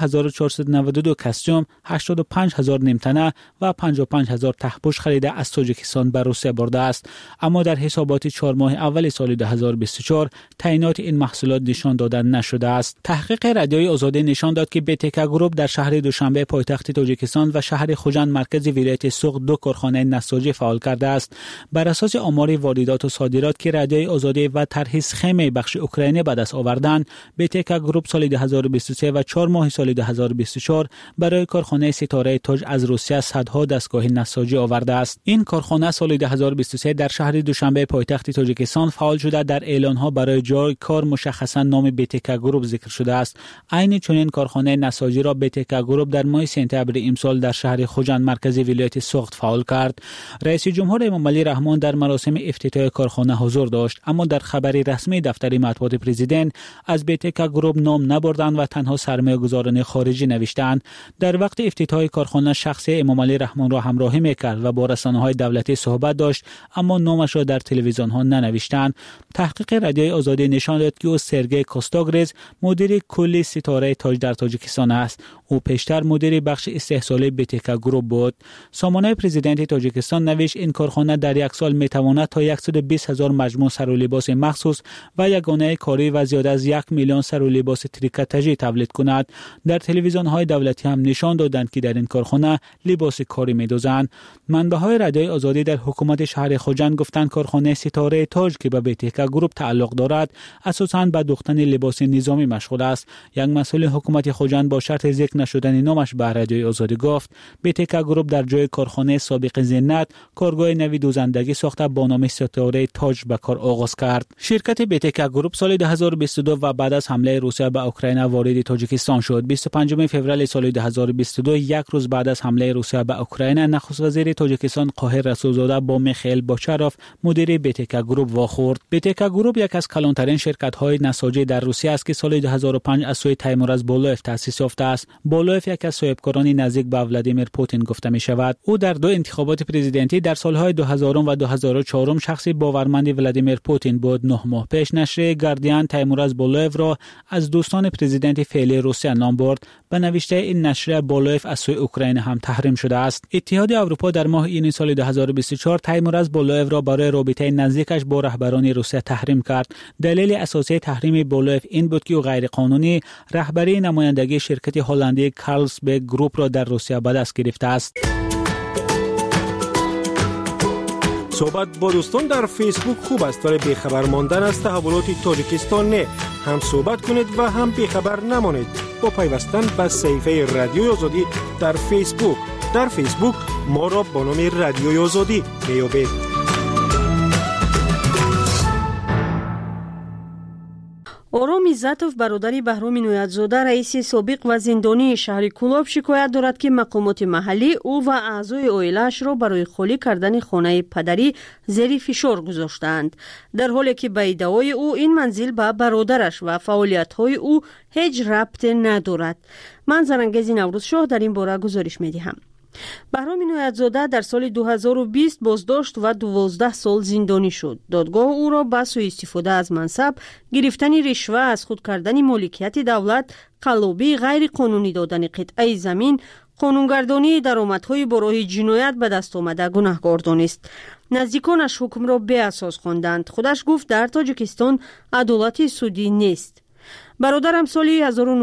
1492 کاستوم، 85,000 نیمتنه و 55,000 ته‌پوش خریده از تاجیکستان به روسیه برده است. اما در حسابات 4 ماه اول سال 2024 تعیینات این محصولات نشان داده نشده است. تحقیق رادیوی آزادی نشان داد که بیتکا گروپ در شهر دوشنبه پایتخت تاجیکستان و شهر خوجند مرکز ولایت سوق 2 کارخانه نساجی فعال کرده است. بر اساس آمار واردات و صادرات که رادیوی آزادی و طرح سخم بخش اوکراینی به دست آوردند، بیتکا گروپ سال 2023 و 4 ماه سال 2024 برای کارخانه ستاره تاج از روسیه صدها دستگاه نساجی آورده است. این کارخانه سال 2023 در شهر دوشنبه پایتخت تاجیکستان فعال شده. در اعلان‌ها برای جای کار مشخصا نام بیتکا گروپ ذکر شده است. عین چنین کارخانه نساجی را بیتکا گروپ در ماه سپتامبر امسال در شهر خوجند مرکز ولایت سوخت فعال کرد. رئیس جمهور امام علی رحمان در مراسم افتتاح کارخانه حضور داشت، اما در خبری رسمی دفتر مطبوعات پرزیدنت از بیتکا گروپ نام نبردند و تنها سرمایه‌گذاران خارجی نوشتند. در وقت افتتاح کارخانه شخص امام علی رحمان را همراهی می‌کرد و با رسانه‌های دولتی صحبت داشت، اما نامش را در تلویزیون‌ها ننوشتند. تحقیق رادیوی آزادی نشان داد که او سرگئی کوستاگرز مدیر کلی ستاره تاج در تاجیکستان است. او پیشتر مدیر بخش استحصالی بیتکا گروپ بود. سامانه پرزیدنت تاجیکستان نوشت این کارخانه در یک سال می‌تواند تا 120,000 مجموعه سر و لباس مخصوص و یگانه کاری و زیاد از 1 میلیون سر و لباس تریکاتاژی تولید کند. در تلویزیون‌های دولتی هم نشان دادند که در این کارخانه لباس کاری می‌دوزند. منبع‌های رادیوی آزادی در حکومت شهر خوجند گفتند کارخانه ستاره تاج که به بیتکا گروپ تعلق دارد اساساً به دوختن لباس نظامی مشغول است. یک مسئول حکومت خوجند با شرط ذکر نشدن نامش به رادیوی آزادی گفت BTK گروپ در جای کارخانه سابق زینت کارگاه نوی دوزندگی ساخته با نام ستاره تاج به کار آغاز کرد. شرکت BTK گروپ سال 2022 و بعد از حمله روسیه به اوکراین وارد تاجیکستان شد. 25 فوریه سال 2022 یک روز بعد از حمله روسیه به اوکراین نخست وزیر تاجیکستان قاهر رسولزاده با میخائیل باچاروف مدیر BTK گروپ واخورد. BTK گروپ یک از کلانترین شرکت‌های نساجی در روسیه است که سال 2005 از سوی تیمورز بولوف تأسیس یافته است. بولوف یک از صاحبکاران نزدیک به ولادیمیر پوتین گفته می شود. او در دو انتخابات پرزیدنتی در سالهای 2000 و 2004 شخصی باورمند ولادیمیر پوتین بود. 9 ماه پیش نشر گاردین تیمورز بولوف را از دوستان پرزیدنت فعلی روسیه نام برد. به نوشته این نشر بولوف از سوی اوکراین هم تحریم شده است. اتحاد اروپا در ماه ایون سال 2024 تیمورز بولوف را برای رابطه نزدیکش با رهبران روسیه تحریم کرد. دلیل اساسی تحریم بولوف این بود که او غیر قانونی رهبری نمایندگی شرکت هلندی کارلسبرگ گروپ را در روسیه به دست گرفته است. صحبت با دوستان در فیسبوک خوب است ولی بیخبر ماندن از تحولات تاجیکستان نه. هم صحبت کنید و هم بیخبر نمانید. با پیوستن به صفحه رادیوی آزادی در فیسبوک. در فیسبوک ما را با نام رادیوی آزادی میابید. ором иззатов бародари баҳроми ноятзода раиси собиқ ва зиндонии шаҳри кӯлоб шикоят дорад ки мақомоти маҳаллӣ ӯ ва аъзои оилаашро барои холӣ кардани хонаи падарӣ зери фишор гузоштаанд, дар ҳоле ки ба иддаои ӯ ин манзил ба бародараш ва фаъолиятҳои ӯ ҳеҷ рабте надорад. ман Зарангези Наврӯзшоҳ дар ин бора гузориш медиҳам. баҳроми ноятзода дар соли 2020 боздошт ва 12 сол зиндонӣ шуд. додгоҳ ӯро ба сӯистифода аз мансаб, гирифтани ришва, аз худ кардани моликияти давлат, қаллобӣ, ғайриқонунӣ додани қитъаи замин, қонунгардонии даромадҳои бо роҳи ҷиноят ба дастомада гунаҳкор донист. наздиконаш ҳукмро беасос хонданд. худаш гуфт дар Тоҷикистон адолати судӣ нест. бародарам соли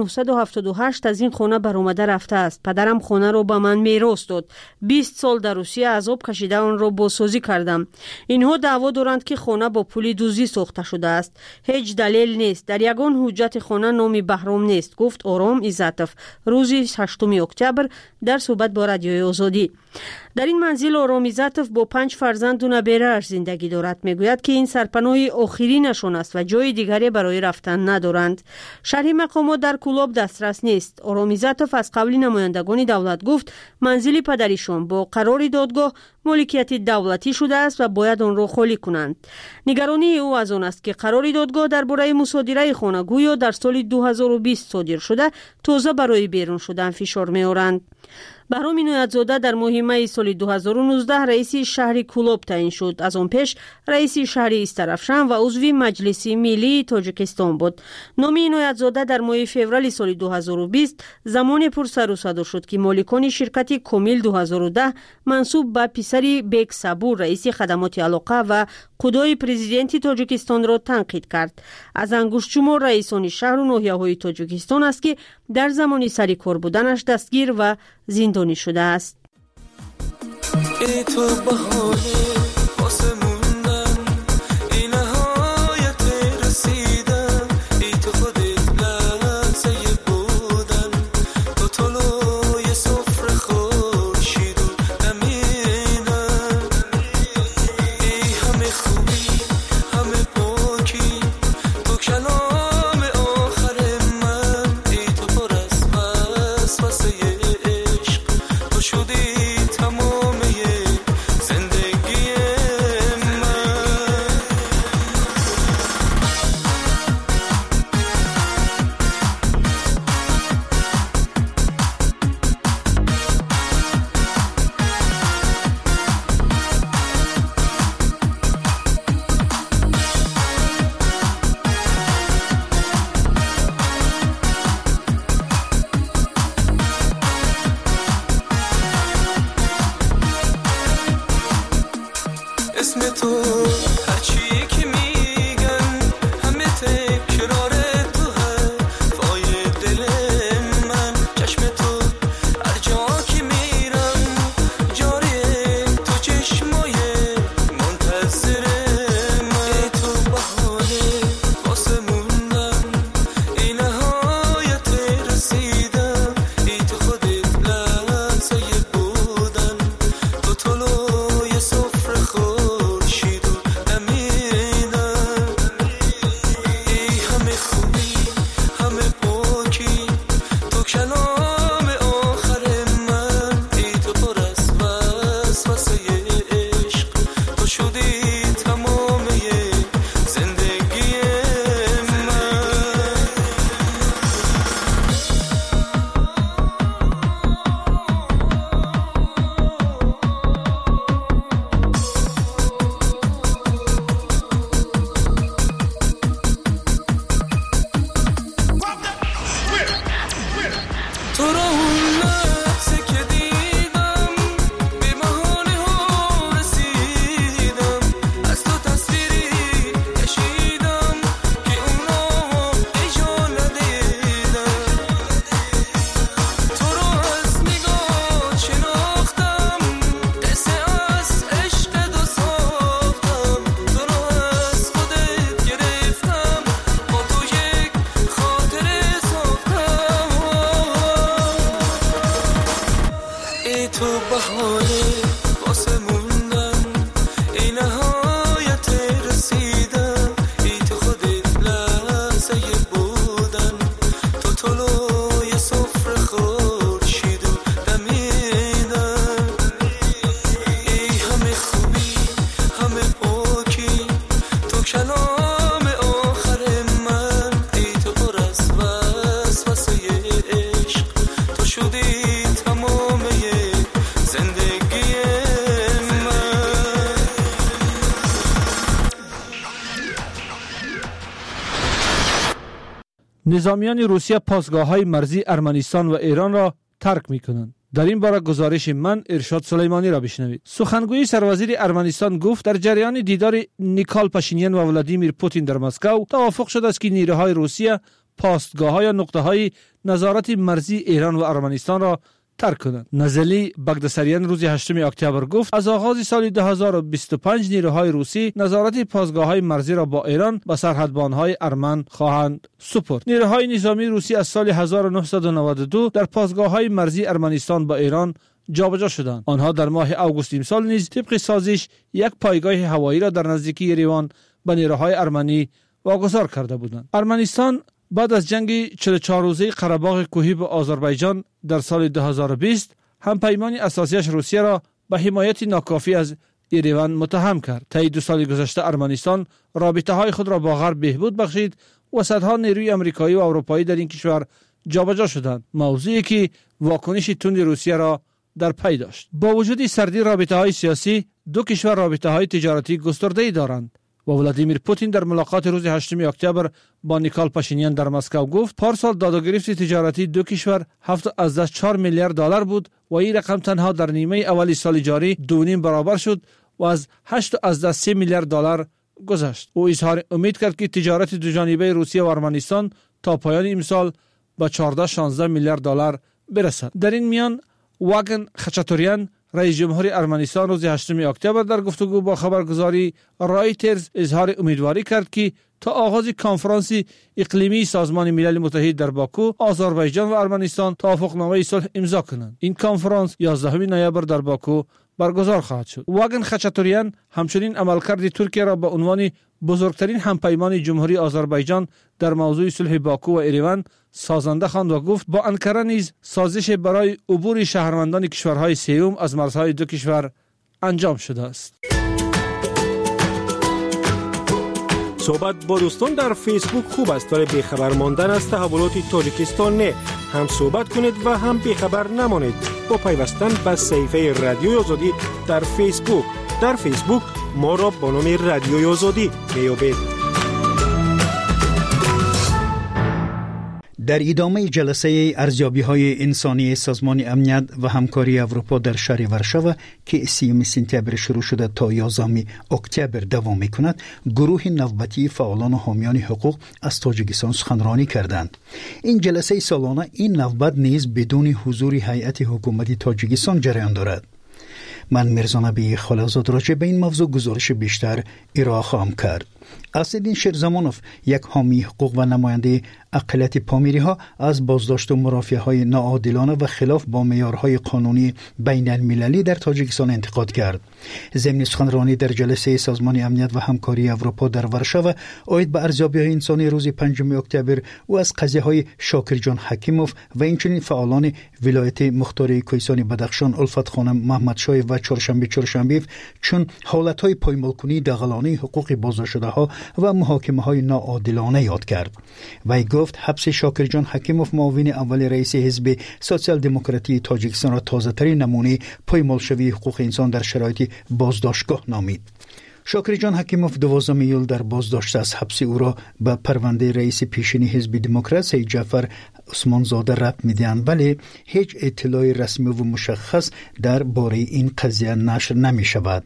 1978 аз ин хона баромада рафтааст. падарам хонаро ба ман мерос дод. 20 сол дар Русия азоб кашида онро босозӣ кардам. инҳо даъво доранд ки хона бо пули дуздӣ сохта шудааст. ҳеҷ далел нест. дар ягон ҳуҷҷати хона номи Баҳром нест, гуфт Ором Иззатов рӯзи 8 октябр дар суҳбат бо Радиои Озодӣ. дар ин манзил Ором Иззатов бо 5 фарзанду наберааш зиндагӣ дорад. мегӯяд ки ин сарпаноҳи охиринашон аст ва ҷои дигаре барои рафтан надоранд. шарҳи мақомот дар Кӯлоб дастрас нест. Ором Иззатов аз қавли намояндагони давлат гуфт манзили падаришон бо қарори додгоҳ моликияти давлатӣ шудааст ва бояд онро холӣ кунанд. нигаронии ӯ аз он аст ки қарори додгоҳ дар бораи мусодираи хона гӯё дар соли 2020 содир шуда тоза барои берун шудан фишор меоранд. баҳроми ноятзода дар моҳи майи соли 2019 раиси шаҳри Кӯлоб таъин шуд. аз он пеш раиси шаҳри Истарафшан ва узви Маҷлиси Миллии Тоҷикистон буд. номи ноятзода дар моҳи феврали соли 2020 замоне пурсару садо шуд ки моликони ширкати Комил 2010 мансуб ба писари Бек Сабур раиси хадамоти алоқа ва қудои президенти Тоҷикистонро танқид кард. аз ангуштшумор раисони шаҳру ноҳияҳои Тоҷикистон аст ки дар замони сари кор буданаш дастгир ва зиндонӣ шудааст. شدی تمام زندگی نظامیان روسیه پاسگاه‌های مرزی ارمنستان و ایران را ترک می‌کنند. در این باره گزارش من ارشاد سلیمانی را بشنوید. سخنگوی سروزیر ارمنستان گفت در جریان دیدار نیکال پاشینیان و ولادیمیر پوتین در مسکو توافق شده است که نیروهای روسیه پاسگاه‌ها یا نقطه‌های نظارت مرزی ایران و ارمنستان را ترک کنند. نزلی بگدسریان روز 8 اکتبر گفت از آغاز سال 2025 نیروهای روسی نظارت پاسگاه‌های مرزی را با ایران به سرحدبان‌های ارمن خواهند سپرد. نیروهای نظامی روسی از سال 1992 در پاسگاه‌های مرزی ارمنستان با ایران جابجا شدند. آنها در ماه اوگوست امسال نیز طبق سازش یک پایگاه هوایی را در نزدیکی یریوان به نیروهای ارمنی واگذار کرده بودند. ارمنستان بعد از جنگ 44 روزه قره‌باغ کوهی با آذربایجان در سال 2020 همپیمان اساسیش روسیه را به حمایت ناکافی از یریوان متهم کرد. طی 2 سال گذشته ارمنستان رابطه‌های خود را با غرب بهبود بخشید و صدها نیروی آمریکایی و اروپایی در این کشور جابجا شدند، موضوعی که واکنش تند روسیه را در پی داشت. با وجود سردی رابطه‌های سیاسی، دو کشور رابطه‌های تجارتی گسترده‌ای دارند و ولادیمیر پوتین در ملاقات روز 8 اکتبر با نیکال پاشینیان در مسکو گفت پارسال داد و گرفت تجارتی دو کشور 7.4 میلیارد دلار بود و این رقم تنها در نیمه اولی سال جاری 2.5 برابر شد و از 8.3 میلیارد دلار گذشت. او اظهار امید کرد که تجارت دوجانبه روسیه و ارمنستان تا پایان امسال به 14-16 میلیارد دلار برسد. در این میان واگن خچاتوریان رئیس جمهور ارمنستان روز 8 اکتبر در گفتگو با خبرگزاری رایترز اظهار امیدواری کرد که تا آغاز کنفرانس اقلیمی سازمان ملل متحد در باکو، آذربایجان و ارمنستان توافقنامه صلح امضا کنند. این کنفرانس 11 نوامبر در باکو برگزار خواهد شد. واگن خچاتوریان همچنین عملکرد ترکیه را به عنوان بزرگترین همپیمان جمهوری آذربایجان در موضوع صلح باکو و ایروان سازنده خواند و گفت با انکره نیز سازش برای عبور شهروندان کشورهای سیوم از مرزهای دو کشور انجام شده است. صحبت با دوستان در فیسبوک خوب است ولی بیخبر ماندن از تحولات تاجیکستان نه. هم صحبت کنید و هم بیخبر نمانید با پیوستن به صفحه رادیوی آزادی در فیسبوک. در فیسبوک ما را با نام رادیوی آزادی میابید. در ادامه جلسه ارزیابی‌های انسانی سازمان امنیت و همکاری اروپا در شهر ورشاو که 30 سپتامبر شروع شده تا 11 اکتبر دوام می‌کند، گروه نوبتی فعالان و حامیان حقوق از تاجیکستان سخنرانی کردند. این جلسه سالانه این نوبت نیز بدون حضور هیئت حکومتی تاجیکستان جریان دارد. من میرزا نبی خالزاد راجع به این موضوع گزارش بیشتر ارائه خواهم کرد. اسدین شیرزمانوف، یک حامی حقوق و نماینده اقلیت پامیری ها، از بازداشت و مرافعه های ناعادلانه و خلاف با معیارهای قانونی بین المللی در تاجیکستان انتقاد کرد. ضمن سخنرانی در جلسه سازمان امنیت و همکاری اروپا در ورشاو عاید به ارزیابی‌های انسانی روز 5 اکتبر و از قضیه های شاکر جان حکیموف و اینچنین فعالان ولایت مختار کوهستان بدخشان الفت خانم محمد شاه و چهارشنبه چون حالت های پایمالکنی دغلانه حقوق بازداشته ها و محاکمه های ناعادلانه یاد کرد. وی گفت حبس شاکر جان حکیموف معاون اول رئیس حزب سوسیال دموکراتی تاجیکستان را تازه ترین نمونه پایمالشوی حقوق انسان در شرایط بازداشتگاه نامید. شاکر جان حکیموف 12 ایول در بازداشت از حبس او را به پرونده رئیس پیشین حزب دموکرات سید جعفر عثمان زاده ربط می‌دهند، ولی هیچ اطلاع رسمی و مشخص درباره این قضیه نشر نمی‌شود.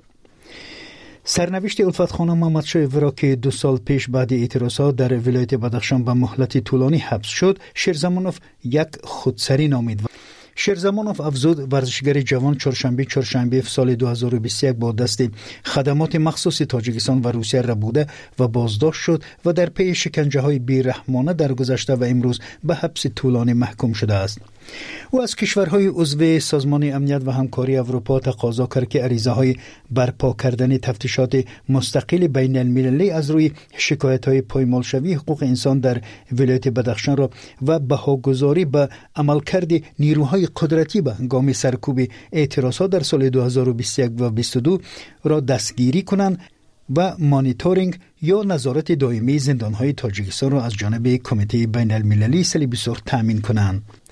سرنوشت الفت خانم محمد شاه را که 2 سال پیش بعد اعتراضات در ولایت بدخشان به مهلت طولانی حبس شد، شیرزمانوف یک خودسری نامید. شیرزمانوف افزود ورزشگر جوان چهارشنبه سال 2021 با دست خدمات مخصوص تاجیکستان و روسیه را بوده و بازداشت شد و در پی شکنجه های بیرحمانه در گذشته و امروز به حبس طولانی محکوم شده است. او از کشورهای عضو سازمان امنیت و همکاری اروپا تقاضا کرد که عریضه های برپا کردن تفتیشات مستقل بین المللی از روی شکایت های پایمالشوی حقوق انسان در ولایت بدخشان را و بهاگذاری به عملکرد نیروهای قدرتی به هنگام سرکوب اعتراضات در سال 2021 و 2022 را دستگیری کنند و مانیتورینگ یا نظارت دائمی زندانهای تاجیکستان را از جانب کمیته بین المللی صلیبی سرخ تامین کنند.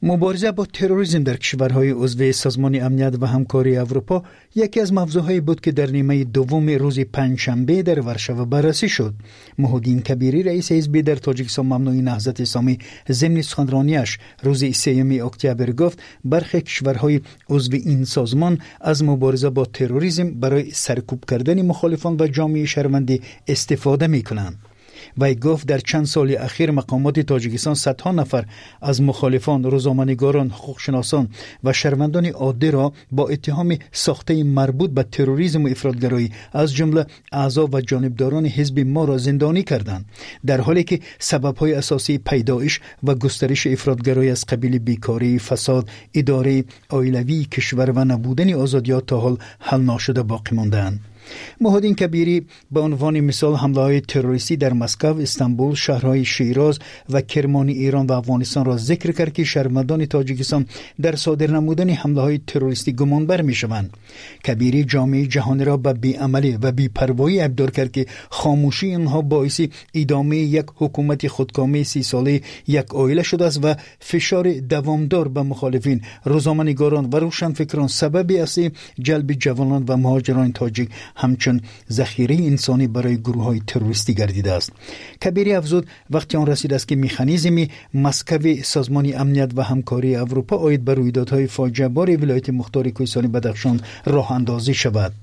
مبارزه با تروریسم در کشورهای عضو سازمان امنیت و همکاری اروپا یکی از موضوعهایی بود که در نیمه دوم روز پنجشنبه در ورشو بررسی شد. محمودین کبیری رئیس حزب در تاجیکستان ممنوعی نهضت اسلامی ضمن سخنرانیش روز 3 اکتبر گفت برخی کشورهای عضو این سازمان از مبارزه با تروریسم برای سرکوب کردن مخالفان و جامعه شهروندی استفاده می‌کنند. وی گفت در چند سال اخیر مقامات تاجیکستان صدها نفر از مخالفان، روزنامه‌نگاران، حقوقشناسان و شهروندان عادی را با اتهام ساخته مربوط به تروریسم و افراطگرایی از جمله اعضا و جانبداران حزب ما را زندانی کردند، در حالی که سبب‌های اساسی پیدایش و گسترش افراطگرایی از قبیل بیکاری، فساد، اداره عائلوی کشور و نبودن آزادی‌ها تا حال حل نشده باقی مانده‌اند. محمودین کبیری به عنوان مثال حمله‌های تروریستی در مسکو، استانبول، شهرهای شیراز و کرمان ایران و افغانستان را ذکر کرد که شهروندان تاجیکستان در صادر نمودن حمله‌های تروریستی گمانبر می‌شوند. کبیری جامعه جهانی را به بی‌عملی و بی‌پروایی ابدار کرد که خاموشی آنها باعث ادامه یک حکومت خودکامه 30 ساله یک عائله شده است و فشار دوامدار به مخالفین، روزنامه‌نگاران و روشنفکران سبب اصلی جلب جوانان و مهاجران تاجیک همچون ذخیره انسانی برای گروه‌های تروریستی گردیده است. کبیری افزود وقتی آن رسید است که مکانیزم مسکو سازمان امنیت و همکاری اروپا آید بر رویدادهای فاجعه بار ولایت مختار کوهستانی بدخشان راه اندازی شود.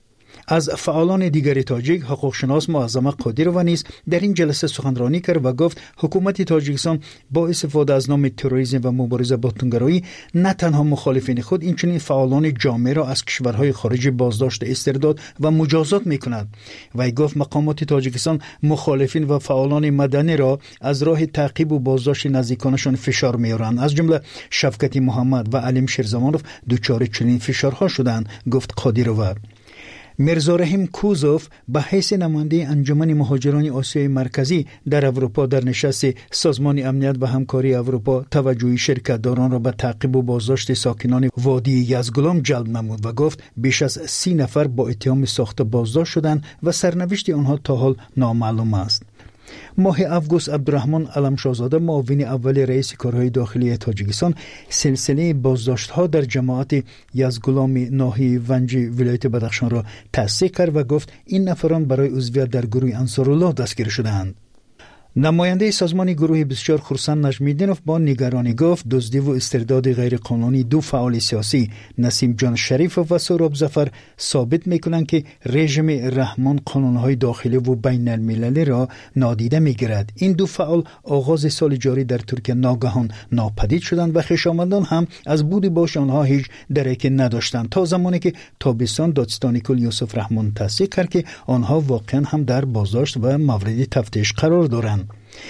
از فعالان دیگر تاجیک حقوقشناس معظمه قادرова نیز در این جلسه سخنرانی کرد و گفت حکومت تاجیکستان با استفاده از نام تروریسم و مبارزه با توتنگرایی نه تنها مخالفین خود اینچنین فعالان جامعه را از کشورهای خارجی بازداشت، استرداد و مجازات می‌کند. وی گفت مقامات تاجیکستان مخالفین و فعالان مدنی را از راه تعقیب و بازداشت نزدیکانشان فشار می‌آورند، از جمله شفقت محمد و علیم شیرزمانوف دچار چنین فشارها شدند، گفت قادرova. میرزا رحیم کوزوف به حیث نماینده انجمن مهاجران آسیای مرکزی در اروپا در نشست سازمان امنیت و همکاری اروپا توجه شرکتداران را به تعقیب و بازداشت ساکنان وادی یزگلام جلب نمود و گفت بیش از 30 نفر با اتهام ساخته بازداشت شدند و سرنوشت آنها تا حال نامعلوم است. ماه اوگوست عبدالرحمن علمشاهزاده معاون اول رئیس کارهای داخلی تاجیکستان سلسله بازداشت‌ها در جماعت یزگلام ناحیه ونجی ولایت بدخشان را تصدیق کرد و گفت این نفران برای عضویت در گروه انصارالله دستگیر شده‌اند. نماینده سازمان گروه 24 خرسند نجمی‌الدینوف با نگرانی گفت دزدی و استرداد غیرقانونی دو فعال سیاسی نسیم جان شریف و سهراب ظفر ثابت می‌کنند که رژیم رحمان قانون‌های داخلی و بین المللی را نادیده می‌گیرد. این دو فعال آغاز سال جاری در ترکیه ناگهان ناپدید شدند و خویشاوندان هم از بود باش آنها هیچ درکی نداشتند تا زمانی که تابستان دادستان کل یوسف رحمان تصدیق کرد که آنها واقعا هم در بازداشت و مورد تفتیش قرار دارند.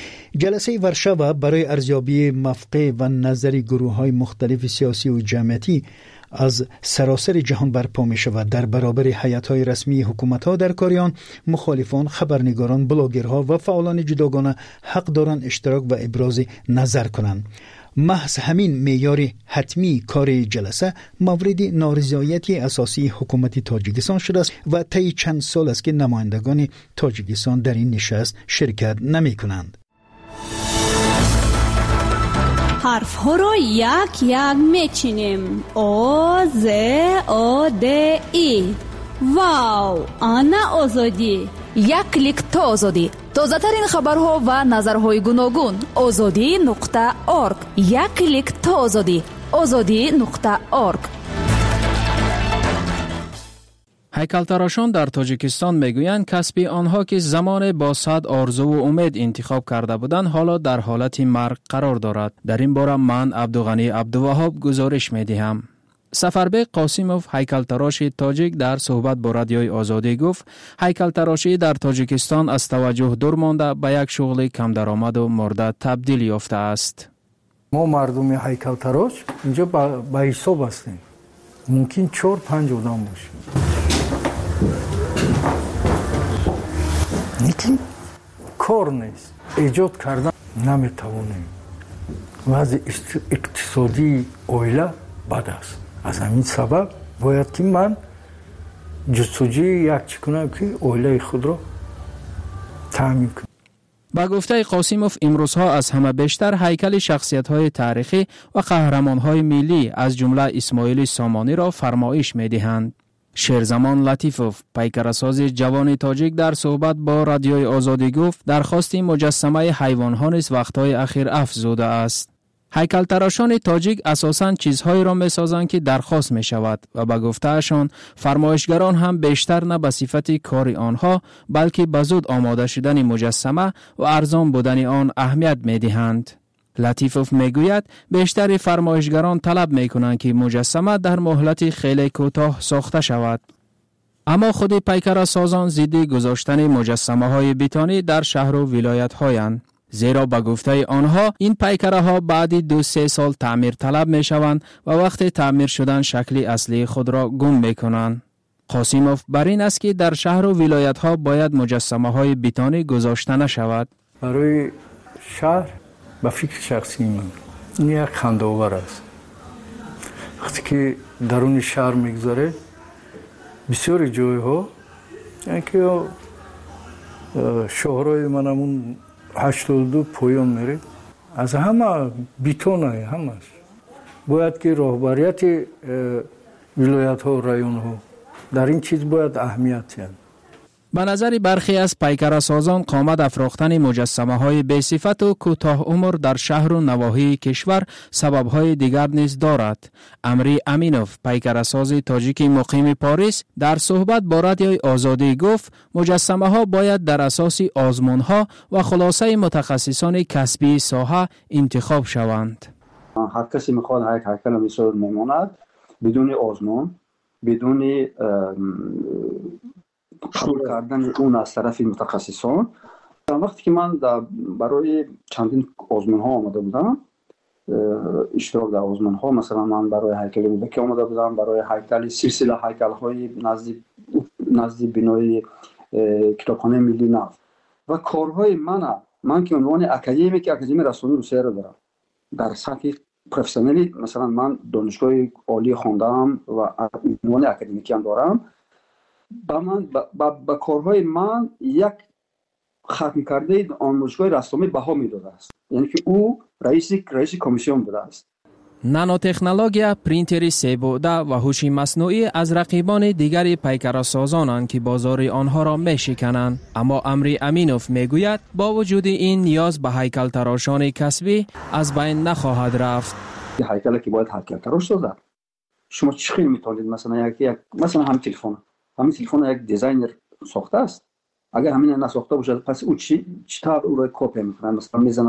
جلسه ورشو برای ارزیابی موقع و نظر گروه‌های مختلف سیاسی و جمعیتی از سراسر جهان برپا می شود. در برابر هیئت‌های رسمی حکومت‌ها در کاریان، مخالفان، خبرنگاران، بلاگرها و فعالان جداگانه حق دارند اشتراک و ابراز نظر کنند. محض همین معیار حتمی کار جلسه مورد نارضایت اساسی حکومت تاجیکستان شده است و طی چند سال است که نمایندگان تاجیکستان در این نشست شرکت نمی کنند. حرف ها را یک یک می چینیم. او ز او د ای. واو، آنا آزادی. یک کلیک تا آزادی. تازه ترین خبرها و نظرهای گوناگون. azadi.org. یک کلیک تا آزادی. azadi.org. هیکل‌تراشان در تاجیکستان میگویند کسب آنها که زمان با صد آرزو و امید انتخاب کرده بودند حالا در حالت مرگ قرار دارد. در این باره من عبدالغنی عبدالوهاب گزارش میدهم. سفربگ قاسموف هیکل‌تراش تاجیک در صحبت با رادیوی آزادی گفت هیکل‌تراشی در تاجیکستان از توجه دور مانده به یک شغل کم درآمد و مرده تبدیل یافته است. ما مردم هیکل‌تراش اینجا با حساب هستیم. ممکن 4-5 آدم باشیم. لیکن کار نیست. ایجاد کردن نمیتوانیم. وضع اقتصادی عائله بد است. از همین سبب باید که من جستجوی یک چی کنم که عائله خود را تامین کنم. با گفته قاسیموف امروزها از همه بیشتر هیکل شخصیت‌های تاریخی و قهرمان‌های ملی از جمله اسماعیل سامانی را فرمایش می‌دهند. شیرزمان لطیفوف پیکرساز جوان تاجیک در صحبت با رادیوی آزادی گفت درخواست مجسمه حیوان‌ها نیز وقت‌های اخیر افزوده است. هیکل‌تراشان تاجیک اساساً چیزهایی را می‌سازند که درخواست می‌شود و به گفته‌شان فرمایشگران هم بیشتر نه به صفت کار آنها بلکه به زود آماده شدن مجسمه و ارزان بودن آن اهمیت می‌دهند. لطیفوف میگوید بیشتر فرمایشگران طلب می‌کنند که مجسمه در مهلت خیلی کوتاه ساخته شود. اما خود پیکرسازان ضد گذاشتن مجسمه‌های بتانی در شهر و ولایت‌هایند. زیرا به گفته آنها این پیکره ها بعد 2-3 سال تعمیر طلب می شوند و وقت تعمیر شدن شکل اصلی خود را گم می کنند. قاسیموف بر این است که در شهر و ولایت ها باید مجسمه های بتانی گذاشته نشود. برای شهر به فکر شخصی من این یک خنده‌آور است. وقتی که درون شهر میگذره بسیاری جایها یعنی که شهرهای من همون 82 پایان میره از همه بیتون های همش باید که راهبریت ولایت ها و رایون ها در این چیز باید اهمیت یاد. به نظر برخی از پیکرسازان قامت افراختن مجسمه های بی صفت و کوتاه عمر در شهر و نواحی کشور سبب های دیگر نیز دارد. امری امینوف پیکرساز تاجیک مقیم پاریس در صحبت با رادیوی آزادی گفت مجسمه ها باید در اساس آزمون ها و خلاصه متخصصان کسبی ساحه انتخاب شوند. هر کسی میخواد یک هیکل میسازد میماند بدون آزمون بدون شروع کردن اون از طرف متخصصان. وقتی که من برای چندین آزمون ها آمده بودم اشتراک در آزمون ها مثلا من برای هیکل ملکی آمده بودم برای هیکل سلسله هیکل های نزدیک بنای کتابخانه ملی نفت و کارهای من که عنوان اکادمی رسانه روسیه را دارم در سطح پروفسیونالی مثلا من دانشگاه عالی خواندم و عنوان اکادمیکی هم دارم. با کارهای من یک ختم کرده آموزشگاه رسامی بها میداده است یعنی که او رئیس کمیسیون بوده است. نانو تکنولوژی، پرینتری سه بعده و هوش مصنوعی از رقیبان دیگری پیکرسازانند که بازار آنها را میشکنند. اما امری امینوف میگوید با وجود این نیاز به هیکل تراشان کسبی از بین نخواهد رفت. هیکل که باید هیکل تراش سازد شما چی خیلی میتونید مثلا همین تلفن یک دیزاینر ساخته است اگر همین نساخته باشه پس او چی تا او را کپی میکنه مثلا میزنه